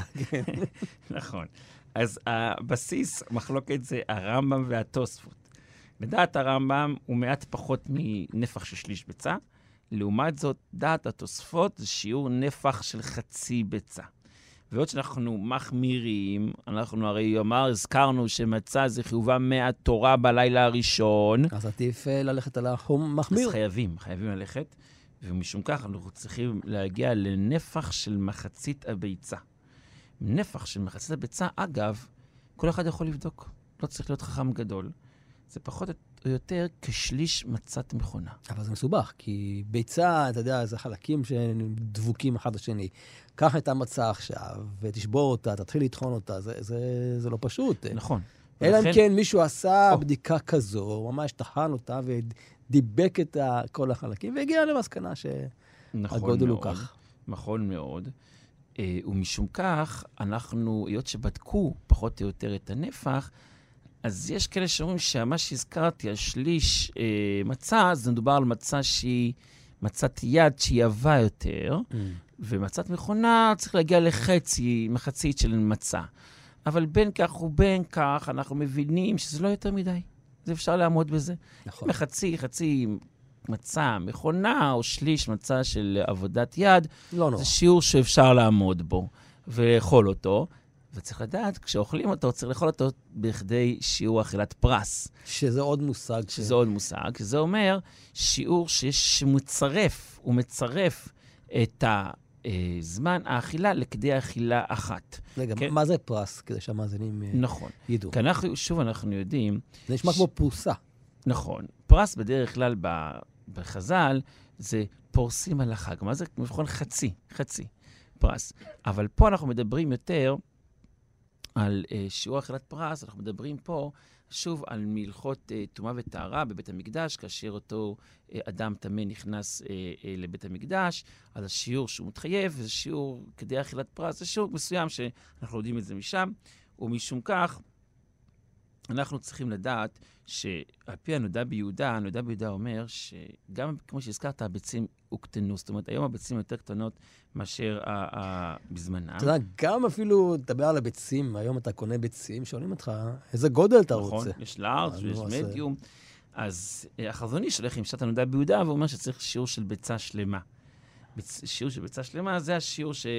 נכון. אז הבסיס, מחלוקת זה הרמב"ם והתוספות. לדעת הרמב"ם הוא מעט פחות מנפח של שליש ביצה, לעומת זאת, דעת התוספות זה שיעור נפח של חצי ביצה. ועוד שאנחנו מחמירים, אנחנו הרי אמר, הזכרנו שמצה זה חיובה מהתורה בלילה הראשון. אז עדיף ללכת על המחמיר. אז חייבים, חייבים ללכת, ומשום כך אנחנו צריכים להגיע לנפח של מחצית הביצה. נפח של מחצית הביצה, אגב, כל אחד יכול לבדוק. לא צריך להיות חכם גדול. זה פחות או יותר כשליש מצת מכונה. אבל זה מסובך, כי ביצה, אתה יודע, זה חלקים שדבוקים אחד לשני. קח את המצה עכשיו, ותשבור אותה, תתחיל לטחון אותה, זה, זה, זה לא פשוט. נכון. אלא אם כן מישהו עשה או. בדיקה כזו, ממש טחן אותה ודיבק את כל החלקים, והגיע למסקנה שהגודל הוא כך. נכון מאוד. ומשום כך, אנחנו, היות שבדקו פחות או יותר את הנפח, אז יש כאלה שאומרים שמה שהזכרתי, השליש אה, מצה, זה מדובר על מצה שהיא מצת יד שהיא עבה יותר, mm. ומצת מכונה צריך להגיע לחצי, מחצית של מצה. אבל בין כך ובין כך, אנחנו מבינים שזה לא יותר מדי. זה אפשר לעמוד בזה. נכון. מחצי, חצי מצה מכונה, או שליש מצה של עבודת יד, לא זה לא. שיעור שאפשר לעמוד בו ולאכול אותו. וצריך לדעת, כשאוכלים אותו, צריך לאכול אותו בכדי שיעור אכילת פרס. שזה עוד מושג. שזה ש... עוד מושג. שזה אומר שיעור שיש שמצרף, הוא מצרף את הזמן האכילה לכדי אכילה אחת. רגע, כן? מה זה פרס? כדי שהמאזינים נכון. ידעו. כי אנחנו, שוב אנחנו יודעים... זה נשמע ש... כמו פרוסה. נכון. פרס בדרך כלל ב... בחז"ל זה פורסים על החג. מה זה? מבחון חצי, חצי פרס. אבל פה אנחנו מדברים יותר... על uh, שיעור אכילת פרס, אנחנו מדברים פה שוב על מלכות uh, טומאה וטהרה בבית המקדש, כאשר אותו uh, אדם טמא נכנס uh, uh, לבית המקדש, אז השיעור שהוא מתחייב, זה שיעור כדי אכילת פרס, זה שיעור מסוים שאנחנו יודעים את זה משם, ומשום כך אנחנו צריכים לדעת שעל פי הנודע ביהודה, הנודע ביהודה אומר שגם כמו שהזכרת, הביצים הוקטנו, זאת אומרת, היום הביצים יותר קטנות מאשר בזמנם. אתה יודע, גם אפילו לדבר על הביצים, היום אתה קונה ביצים, שואלים אותך, איזה גודל אתה רוצה? נכון, יש לארג' ויש מדיום. אז החזון איש הולך עם שיטת הנודע ביהודה, ואומר שצריך שיעור של ביצה שלמה. שיעור של ביצה שלמה, זה השיעור ש...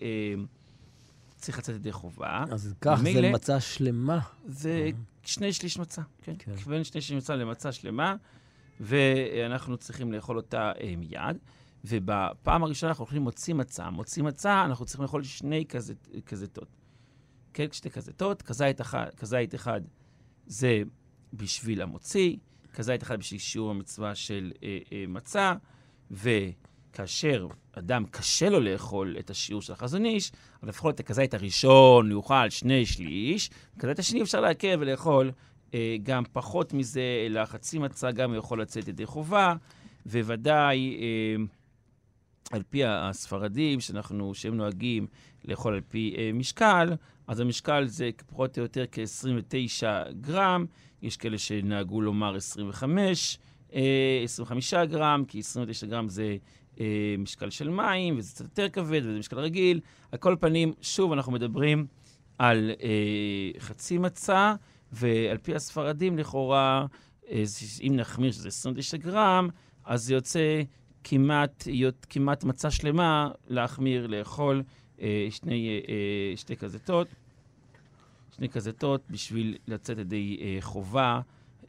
צריך לצאת ידי חובה. אז כך זה מצה שלמה. זה שני שליש מצה, כן. כיוון שני שליש מצה למצה שלמה, ואנחנו צריכים לאכול אותה מיד. ובפעם הראשונה אנחנו הולכים מוציא מצה. מוציא מצה, אנחנו צריכים לאכול שני כזיתות. כן, שתי כזיתות. כזית אחד זה בשביל המוציא, כזית אחד בשביל שיעור המצווה של מצה, ו... כאשר אדם קשה לו לאכול את השיעור של החזון איש, אבל לפחות את הכזית הראשון הוא יאכל שני שליש, כזית השני אפשר להקל ולאכול גם פחות מזה, אלא חצי מצה גם יכול לצאת ידי חובה, וודאי, על פי הספרדים שאנחנו, שהם נוהגים לאכול על פי משקל, אז המשקל זה פחות או יותר כ-עשרים ותשעה גרם, יש כאלה שנהגו לומר עשרים וחמש, עשרים וחמישה גרם, כי עשרים ותשעה גרם זה משקל של מים, וזה קצת יותר כבד, וזה משקל רגיל. על כל פנים, שוב אנחנו מדברים על חצי מצה, ועל פי הספרדים לכאורה, אם נחמיר שזה עשרים ותשעה גרם, אז זה יוצא כמעט, כמעט מצה שלמה להחמיר, לאכול שני, שתי כזתות, שני כזתות בשביל לצאת ידי חובה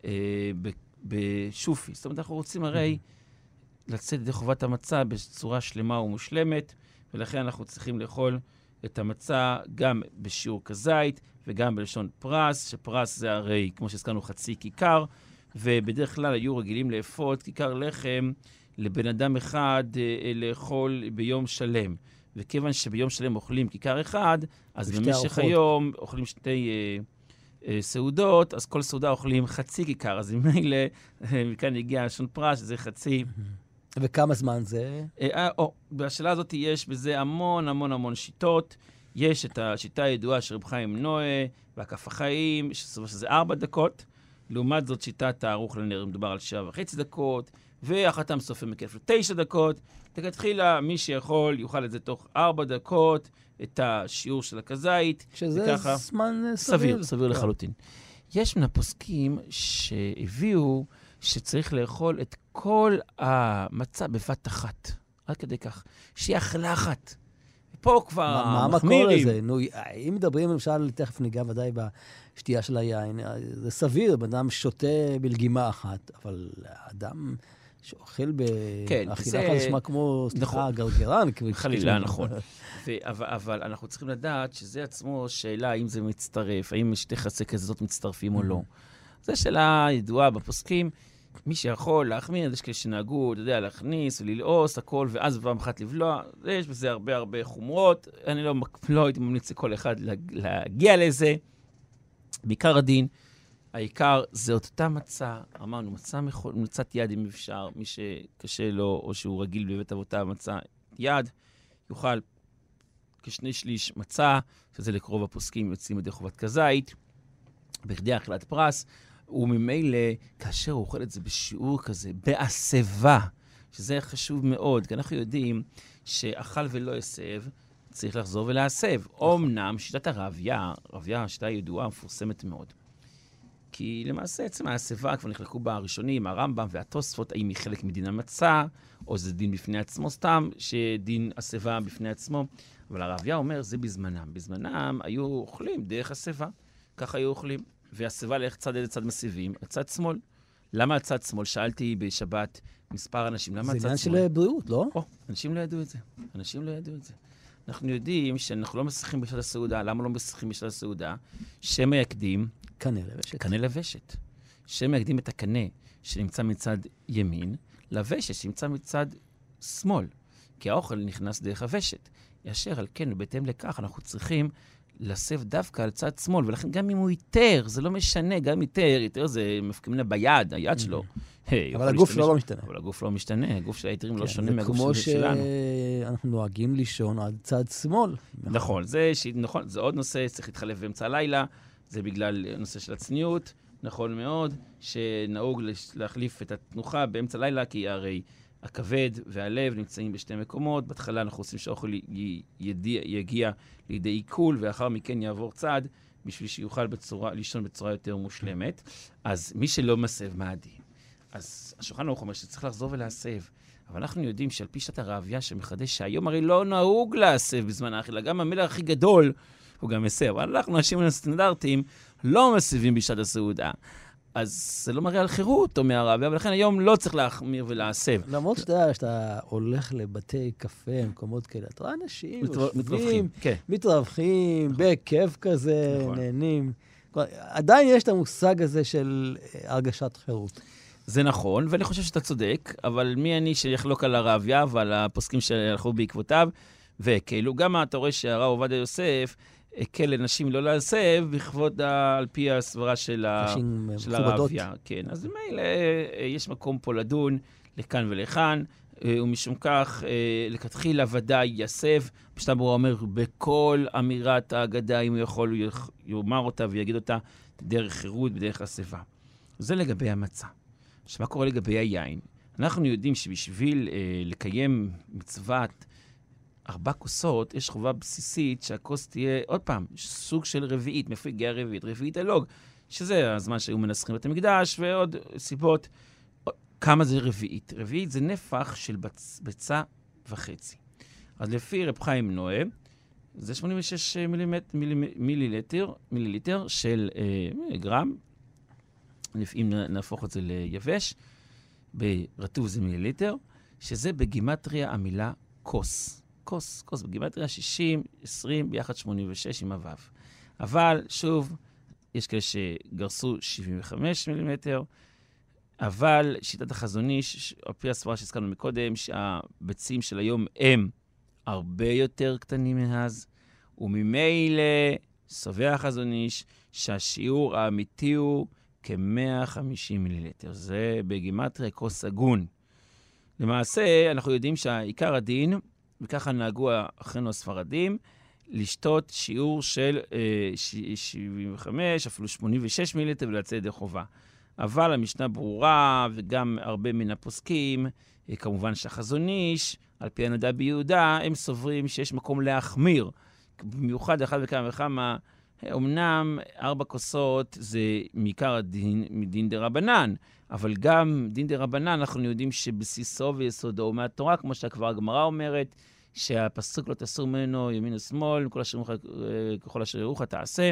בשופי. זאת אומרת, אנחנו רוצים הרי לצאת ידי חובת המצה בצורה שלמה ומושלמת, ולכן אנחנו צריכים לאכול את המצה גם בשיעור כזית וגם בלשון פרס, שפרס זה הרי, כמו שהזכרנו, חצי כיכר, ובדרך כלל היו רגילים לאפות כיכר לחם לבן אדם אחד אה, לאכול ביום שלם. וכיוון שביום שלם אוכלים כיכר אחד, אז במשך ארוחות. היום אוכלים שתי אה, אה, סעודות, אז כל סעודה אוכלים חצי כיכר. אז אם אלה, אה, מכאן הגיע לשון פרס, שזה חצי. וכמה זמן זה? אה, או, בשאלה הזאת יש בזה המון המון המון שיטות. יש את השיטה הידועה של רב חיים נועה, והכף החיים, שזה ארבע דקות. לעומת זאת שיטת הערוך לנר, מדובר על שבע וחצי דקות, והחתם סופר מקף לתשע דקות. תתחילה, מי שיכול יוכל את זה תוך ארבע דקות, את השיעור של הכזית. שזה וככה, זמן סביר. סביר, סביר לחלוטין. יש מן הפוסקים שהביאו שצריך לאכול את כל המצה בבת אחת. עד כדי כך. שהיא אכלה אחת. פה כבר מה מחמירים. המקור לזה? נו, אם מדברים, למשל, תכף ניגע ודאי בשתייה של היין, זה סביר, בן אדם שותה בלגימה אחת, אבל אדם שאוכל באכילה אחת נשמע כמו, סליחה, גרגרן. חלילה, נכון. אבל אנחנו צריכים לדעת שזה עצמו שאלה האם זה מצטרף, האם שתי חצי כזאת מצטרפים או לא. זו שאלה ידועה בפוסקים. מי שיכול להחמיר, יש כאלה שנהגו, אתה יודע, להכניס וללעוס, הכל, ואז פעם אחת לבלוע. יש בזה הרבה הרבה חומרות. אני לא, לא הייתי ממליץ לכל אחד להגיע לזה. בעיקר הדין, העיקר זה אותה מצה, אמרנו, מצה מצת יד אם אפשר, מי שקשה לו או שהוא רגיל בבית אבותיו מצה יד, יוכל כשני שליש מצה, שזה לקרוב הפוסקים יוצאים ידי חובת כזית, בכדי אכילת פרס, וממילא, כאשר הוא אוכל את זה בשיעור כזה, בהסבה, שזה חשוב מאוד, כי אנחנו יודעים שאכל ולא הסב, צריך לחזור ולהסב. אומנם, שיטת הרביה, רביה, שיטה ידועה, מפורסמת מאוד. כי למעשה, עצם ההסבה, כבר נחלקו בה הראשונים, הרמב"ם והתוספות, האם היא חלק מדין המצה, או זה דין בפני עצמו סתם, שדין הסבה בפני עצמו. אבל הרביה אומר, זה בזמנם. בזמנם היו אוכלים דרך הסבה. ככה היו אוכלים. והסבה לאיך צד איזה צד מסיבים? הצד שמאל. למה הצד שמאל? שאלתי בשבת מספר אנשים, למה הצד שמאל? זה עניין של בריאות, לא? או, אנשים לא ידעו את זה. אנשים לא ידעו את זה. אנחנו יודעים שאנחנו לא משחקים בשעת הסעודה. למה לא משחקים בשעת הסעודה? שמא יקדים... קנה לוושת. קנה לוושת. שמא יקדים את הקנה שנמצא מצד ימין, לוושת שנמצא מצד שמאל. כי האוכל נכנס דרך הוושת. ישר על כן, ובהתאם לכך אנחנו צריכים לסב דווקא על צד שמאל, ולכן גם אם הוא ייתר, זה לא משנה, גם אם ייתר, ייתר זה מפקמנה ביד, היד שלו. אבל הגוף לא משתנה. אבל הגוף לא משתנה, הגוף של היתרים לא שונה מהגוף שלנו. זה כמו שאנחנו נוהגים לישון על צד שמאל. נכון, זה עוד נושא, צריך להתחלף באמצע הלילה, זה בגלל נושא של הצניעות, נכון מאוד, שנהוג להחליף את התנוחה באמצע הלילה, כי הרי הכבד והלב נמצאים בשתי מקומות. בהתחלה אנחנו רוצים שהאוכל יגיע לידי עיכול, ואחר מכן יעבור צד, בשביל שיוכל בצורה, לישון בצורה יותר מושלמת. אז מי שלא מסב, מה הדין? אז השולחן ערוך אומר שצריך לחזור ולהסב. אבל אנחנו יודעים שעל פי שיטת הרביה שמחדש שהיום הרי לא נהוג להסב בזמן האכילה. גם המלך הכי גדול הוא גם מסב. אבל אנחנו, אנשים הסטנדרטים, לא מסבים בשעת הסעודה. אז זה לא מראה על חירות או מהרביה, ולכן היום לא צריך להחמיר ולהסב. למרות שאתה יודע, שאתה הולך לבתי קפה, מקומות כאלה, אתה רואה אנשים מתרווחים, כן. מתרווחים, בכיף כזה, נהנים. עדיין יש את המושג הזה של הרגשת חירות. זה נכון, ואני חושב שאתה צודק, אבל מי אני שיחלוק על הרביה ועל הפוסקים שהלכו בעקבותיו, וכאילו גם אתה רואה שהרב עובדיה יוסף, הקל לנשים לא להסב, בכבוד על פי הסברה של הרביה. כן, אז במילא יש מקום פה לדון לכאן ולכאן, ומשום כך, לכתחילה ודאי יסב. משנה ברורה אומר, בכל אמירת ההגדה, אם הוא יכול, הוא יאמר אותה ויגיד אותה דרך חירות, בדרך הסבה. זה לגבי המצה. עכשיו, מה קורה לגבי היין? אנחנו יודעים שבשביל אה, לקיים מצוות ארבע כוסות, יש חובה בסיסית שהכוס תהיה, עוד פעם, סוג של רביעית, מאיפה הגיעה רביעית, רביעית אלוג, שזה הזמן שהיו מנסחים את המקדש, ועוד סיבות. כמה זה רביעית? רביעית זה נפח של בצ... ביצה וחצי. אז לפי רב חיים נועה, זה שמונים ושש מילימט... מיל... מיליליטר, מיליליטר של אה, גרם, אם נהפוך את זה ליבש, ברטוב זה מיליליטר, שזה בגימטריה המילה כוס. כוס, כוס בגימטריה שישים, עשרים, ביחד שמונים ושש עם הוו. אבל, שוב, יש כאלה שגרסו שבעים וחמש מילימטר, אבל שיטת החזון איש, על פי הסברה שהזכרנו מקודם, שהביצים של היום הם הרבה יותר קטנים מאז, וממילא סובר החזון איש שהשיעור האמיתי הוא כ-מאה וחמישים מיליליטר. זה בגימטריה כוס הגון. למעשה, אנחנו יודעים שהעיקר הדין, וככה נהגו אחינו הספרדים, לשתות שיעור של אה, שבעים וחמש, אפילו שמונים ושש מיליליטר ולצאת ידי חובה. אבל המשנה ברורה, וגם הרבה מן הפוסקים, אה, כמובן שהחזון איש, על פי הנודע ביהודה, הם סוברים שיש מקום להחמיר. במיוחד אחד וכמה וכמה, אמנם ארבע כוסות זה מעיקר הדין, מדין דרבנן, אבל גם דין דרבנן אנחנו יודעים שבסיסו ויסודו מהתורה, כמו שהכבר הגמרא אומרת, שהפסוק לא תסור ממנו ימין ושמאל, כל אשר ירוך, ככל אשר ירוך תעשה,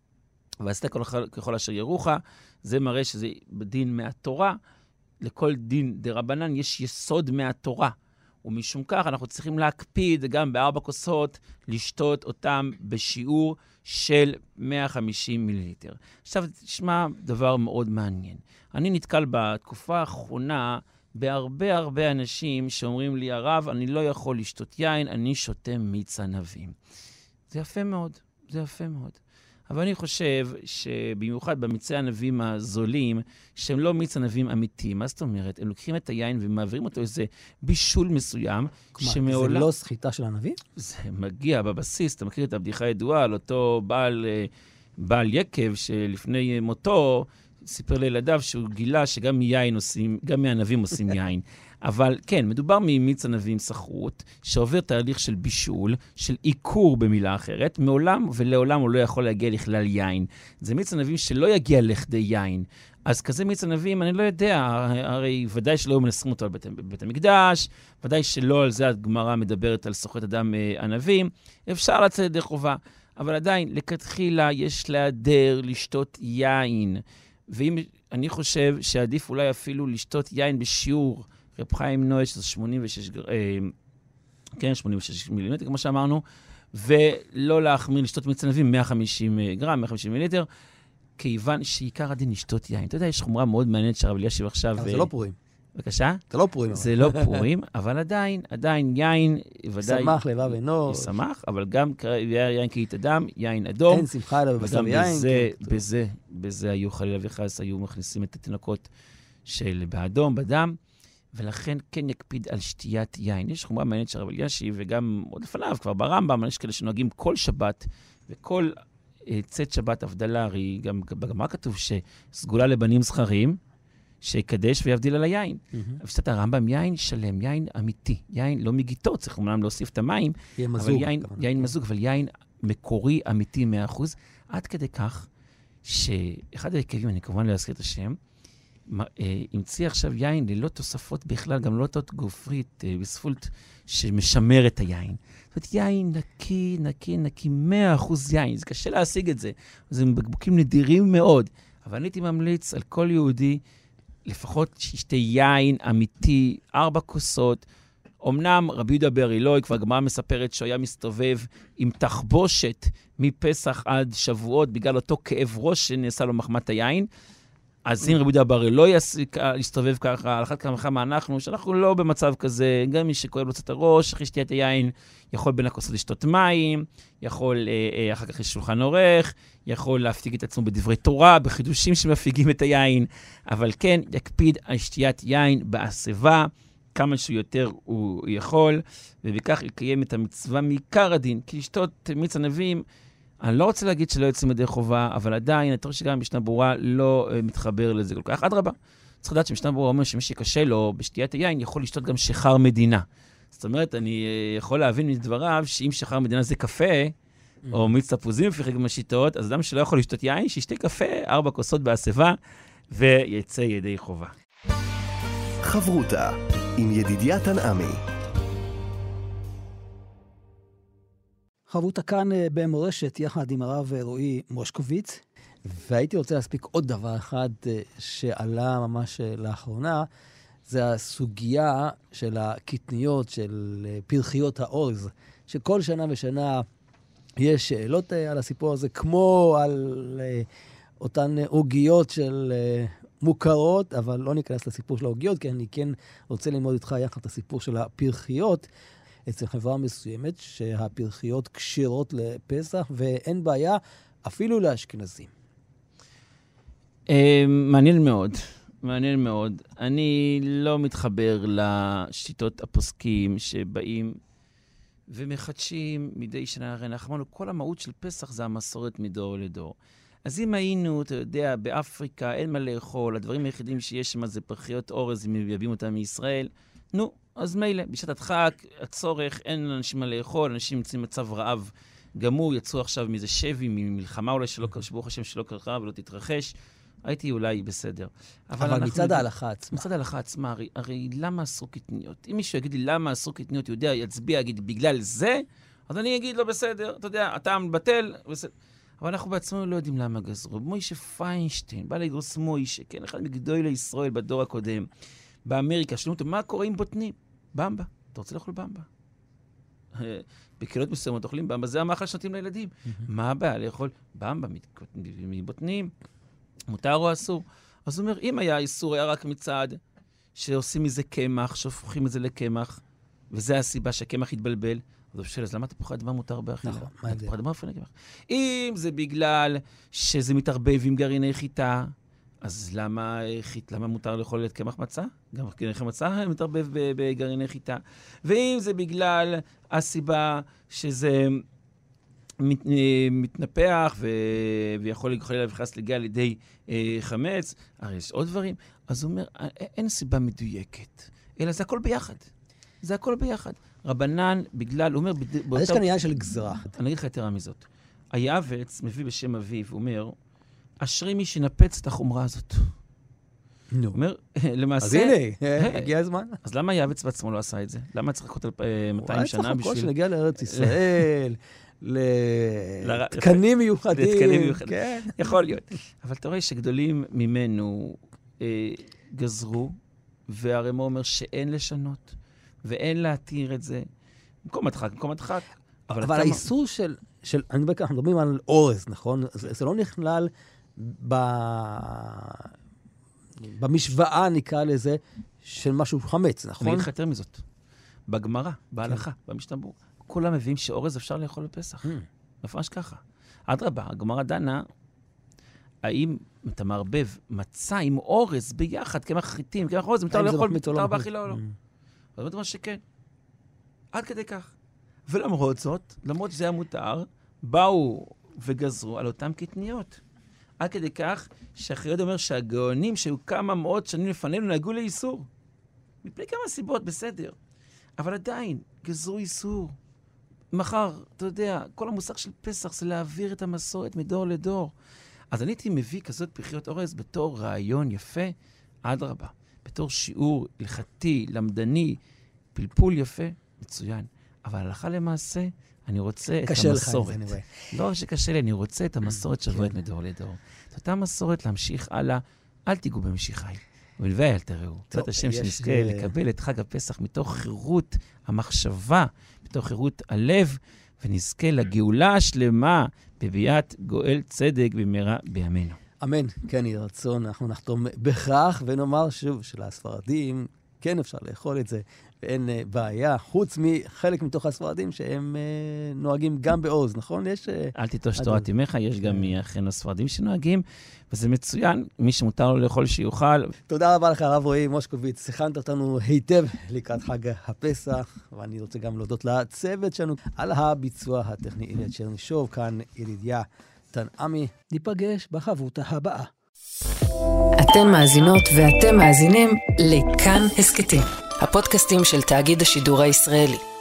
ועשתה ככל אשר ירוך, זה מראה שזה בדין מהתורה, לכל דין דרבנן יש יסוד מהתורה, ומשום כך אנחנו צריכים להקפיד גם בארבע כוסות, לשתות אותם בשיעור של מאה וחמישים מיליליטר. עכשיו, תשמע דבר מאוד מעניין. אני נתקל בתקופה האחרונה בהרבה הרבה אנשים שאומרים לי, הרב, אני לא יכול לשתות יין, אני שותה מיץ ענבים. זה יפה מאוד, זה יפה מאוד. אבל אני חושב שבמיוחד במיצי ענבים הזולים, שהם לא מיץ ענבים אמיתיים, מה זאת אומרת? הם לוקחים את היין ומעבירים אותו איזה בישול מסוים, כלומר, שמעולם... זה לא סחיטה של ענבים? זה מגיע בבסיס, אתה מכיר את הבדיחה הידועה על אותו בעל, בעל יקב שלפני מותו סיפר לילדיו שהוא גילה שגם מיין עושים, גם מענבים עושים יין. אבל כן, מדובר ממיץ ענבים סחרוט, שעובר תהליך של בישול, של עיקור במילה אחרת, מעולם ולעולם הוא לא יכול להגיע לכלל יין. זה מיץ ענבים שלא יגיע לכדי יין. אז כזה מיץ ענבים, אני לא יודע, הרי ודאי שלא מנסרים אותו על בית, בית המקדש, ודאי שלא על זה הגמרא מדברת על סוחט אדם ענבים, אפשר לצאת ידי חובה. אבל עדיין, לכתחילה יש להיעדר לשתות יין. ואם אני חושב שעדיף אולי אפילו לשתות יין בשיעור, רב חיים נועה, שזה שמונים ושש, אה, כן, שמונים ושש מילימטר, כמו שאמרנו, ולא להחמיר לשתות מיץ ענבים מאה וחמישים גרם, מאה וחמישים מיליליטר, כיוון שעיקר הדין לשתות יין. אתה יודע, יש חומרה מאוד מעניינת שהרב אלישיב עכשיו... אבל זה לא פורים. בבקשה? זה לא פורים. זה לא פורים, אבל עדיין, עדיין יין, ודאי... שמח, לבב ונור. שמח, אבל גם יין כעית אדם, יין אדום. אין שמחה אלא בבשר ויין. בזה, בזה, בזה היו חלילה וחס, היו מכניסים את התינוקות של באדום, בדם, ולכן כן יקפיד על שתיית יין. יש חומרה מעניינת שהרב אלישיב, וגם עוד לפניו, כבר ברמב"ם, יש כאלה שנוהגים כל שבת, וכל צאת שבת הבדלה, הרי גם בגמרא כתוב שסגולה לבנים זכרים, שיקדש ויבדיל על היין. ושתת הרמב"ם יין שלם, יין אמיתי, יין לא מגיטות, צריך אומנם להוסיף את המים, אבל יין, יין מזוג, אבל יין מקורי, אמיתי, מאה אחוז, עד כדי כך שאחד היקבים, אני כמובן לא אזכיר את השם, המציא עכשיו יין ללא תוספות בכלל, גם לא תות גופרית, בספולט, שמשמר את היין. זאת אומרת, יין נקי, נקי, נקי, מאה אחוז יין. זה קשה להשיג את זה. זה בקבוקים נדירים מאוד. אבל אני הייתי ממליץ על כל יהודי, לפחות שישתה יין אמיתי, ארבע כוסות. אמנם רבי יהודה באר אילוי, כבר גמרא מספרת שהוא היה מסתובב עם תחבושת מפסח עד שבועות, בגלל אותו כאב ראש שנעשה לו מחמת היין. אז אם רבי יהודה אברי לא יסתובב ככה, על אחת כמה וכמה אנחנו, שאנחנו לא במצב כזה, גם מי שכואב לו קצת הראש, אחרי שתיית היין, יכול בין הכוסות לשתות מים, יכול אה, אחר כך לשולחן עורך, יכול להפתיג את עצמו בדברי תורה, בחידושים שמפיגים את היין, אבל כן, יקפיד על שתיית יין בהסבה, כמה שהוא יותר הוא יכול, ובכך יקיים את המצווה מעיקר הדין, כי לשתות מיץ ענבים, אני לא רוצה להגיד שלא יוצאים ידי חובה, אבל עדיין, אתה רואה שגם משנה ברורה לא uh, מתחבר לזה כל כך. אדרבה, צריך לדעת שמשנה ברורה אומר שמי שקשה לו בשתיית היין יכול לשתות גם שחר מדינה. זאת אומרת, אני uh, יכול להבין מדבריו שאם שחר מדינה זה קפה, mm-hmm. או מיץ תפוזים לפי חלק מהשיטות, אז אדם שלא יכול לשתות יין, שישתה קפה, ארבע כוסות בהסבה, ויצא ידי חובה. חברותה עם ידידיה תנעמי. חברותה כאן במורשת יחד עם הרב רועי מושקוביץ, והייתי רוצה להספיק עוד דבר אחד שעלה ממש לאחרונה, זה הסוגיה של הקטניות, של פרחיות האורז, שכל שנה ושנה יש שאלות על הסיפור הזה, כמו על אותן עוגיות של מוכרות, אבל לא ניכנס לסיפור של העוגיות, כי אני כן רוצה ללמוד איתך יחד את הסיפור של הפרחיות, אצל חברה מסוימת שהפרחיות קשירות לפסח, ואין בעיה אפילו לאשכנזים. מעניין מאוד, מעניין מאוד. אני לא מתחבר לשיטות הפוסקים שבאים ומחדשים מדי שנה. הרי אנחנו אמרנו, כל המהות של פסח זה המסורת מדור לדור. אז אם היינו, אתה יודע, באפריקה, אין מה לאכול, הדברים היחידים שיש שם זה פרחיות אורז, אם מביאים אותם מישראל, נו, אז מילא, בשעת הדחק, הצורך, אין אנשים מה לאכול, אנשים נמצאים מצב רעב גמור, יצאו עכשיו מאיזה שבי, ממלחמה אולי שלא, שברוך השם שלא קרה ולא תתרחש, הייתי אולי בסדר. אבל, אבל מצד ההלכה עצמה. מצד ההלכה עצמה, הרי, הרי למה אסור קטניות? אם מישהו יגיד לי למה אסור קטניות, יודע, יצביע, יגיד בגלל זה, אז אני אגיד לו בסדר, אתה יודע, אתה מבטל, בסדר. אבל אנחנו בעצמנו לא יודעים למה גזרו. מוישה פיינשטיין, בא לגרוס מוישה, כן, אחד מגדולי ישראל בדור הקודם, באמריקה, שלום אותו, מה קורה עם בוטנים? במבה. אתה רוצה לאכול במבה? בקהילות מסוימות אוכלים במבה, זה המאכל שנותנים לילדים. מה הבעיה לאכול במבה מבוטנים? מותר או אסור? אז הוא אומר, אם היה איסור, היה רק מצד שעושים מזה קמח, שהופכים את זה לקמח, וזה הסיבה שהקמח יתבלבל, אז בשביל, אז למה אתה פוחד דבר מותר באכילה? נכון, מה זה? פוחד דבר מפני קמח. אם זה בגלל שזה מתערבב עם גרעיני חיטה, אז למה, למה מותר לאכול את קמח מצה? גם גרעיני מצה מתערבב בגרעיני חיטה. ואם זה בגלל הסיבה שזה מת, מתנפח ו, ויכול להיכנס להגיע על ידי אה, חמץ, הרי יש עוד דברים. אז הוא אומר, אין סיבה מדויקת, אלא זה הכל ביחד. זה הכל ביחד. רבנן, בגלל, הוא אומר... אז יש כאן עניין של גזרה. אני אגיד לך יתרה מזאת. היעבץ מביא בשם אביו, הוא אומר, אשרי מי שנפץ את החומרה הזאת. נו. הוא אומר, למעשה... אז הנה, הגיע הזמן. אז למה היעבץ בעצמו לא עשה את זה? למה צריך לחכות על מאתיים שנה בשביל... אולי צריך לחכות שנגיע לארץ ישראל, לתקנים מיוחדים. לתקנים מיוחדים. כן. יכול להיות. אבל אתה רואה שגדולים ממנו גזרו, והרמ"א אומר שאין לשנות, ואין להתיר את זה. מקום הדחק, מקום הדחק. אבל האיסור של... של, אני אומר, אנחנו מדברים על אורז, נכון? זה, זה לא נכלל ב... במשוואה, נקרא לזה, של משהו חמץ, נכון? אני אגיד לך יותר מזאת. בגמרא, בהלכה, במשנה ברורה, כולם מביאים שאורז אפשר לאכול בפסח. מפרש ככה. אדרבה, הגמרא דנה, האם אתה מערבב מצה עם אורז ביחד, קמח חיטים, קמח אורז, מותר לאכול, מותר באכילה או לא? אז זאת אומרת שכן. עד כדי כך. ולמרות זאת, למרות שזה היה מותר, באו וגזרו על אותם קטניות. עד כדי כך שהחריד אומר שהגאונים שהיו כמה מאות שנים לפנינו נהגו לאיסור. מפני כמה סיבות, בסדר. אבל עדיין, גזרו איסור. מחר, אתה יודע, כל המושג של פסח זה להעביר את המסורת מדור לדור. אז אני הייתי מביא כזאת פרחיות אורז בתור רעיון יפה, עד רבה. בתור שיעור הלכתי, למדני, פלפול יפה, מצוין. אבל הלכה למעשה, אני רוצה את המסורת. לא שקשה לי, אני רוצה את המסורת שעוברת מדור לדור. את אותה מסורת להמשיך הלאה, אל תיגעו במשיחי. ולוואי אל תראו. זאת השם שנזכה לקבל את חג הפסח מתוך חירות המחשבה, מתוך חירות הלב, ונזכה לגאולה השלמה בביאת גואל צדק במהרה בימינו. אמן, כן יהיה רצון, אנחנו נחתום בכך ונאמר שוב שלספרדים כן אפשר לאכול את זה, ואין uh, בעיה, חוץ מחלק מתוך הספרדים שהם uh, נוהגים גם בעוז, נכון? יש... Uh, אל תיטוש תורת ימיך, יש גם מאחינו הספרדים שנוהגים, וזה מצוין, מי שמותר לו לאכול שיוכל. תודה רבה לך, הרב רועי מושקוביץ, הכנת אותנו היטב לקראת חג הפסח, ואני רוצה גם להודות לצוות שלנו על הביצוע הטכני. איליה צ'רנישוב, כאן ידידיה תנעמי, ניפגש בחברותה הבאה. אתן מאזינות ואתם מאזינים לכאן הסכתים, הפודקאסטים של תאגיד השידור הישראלי.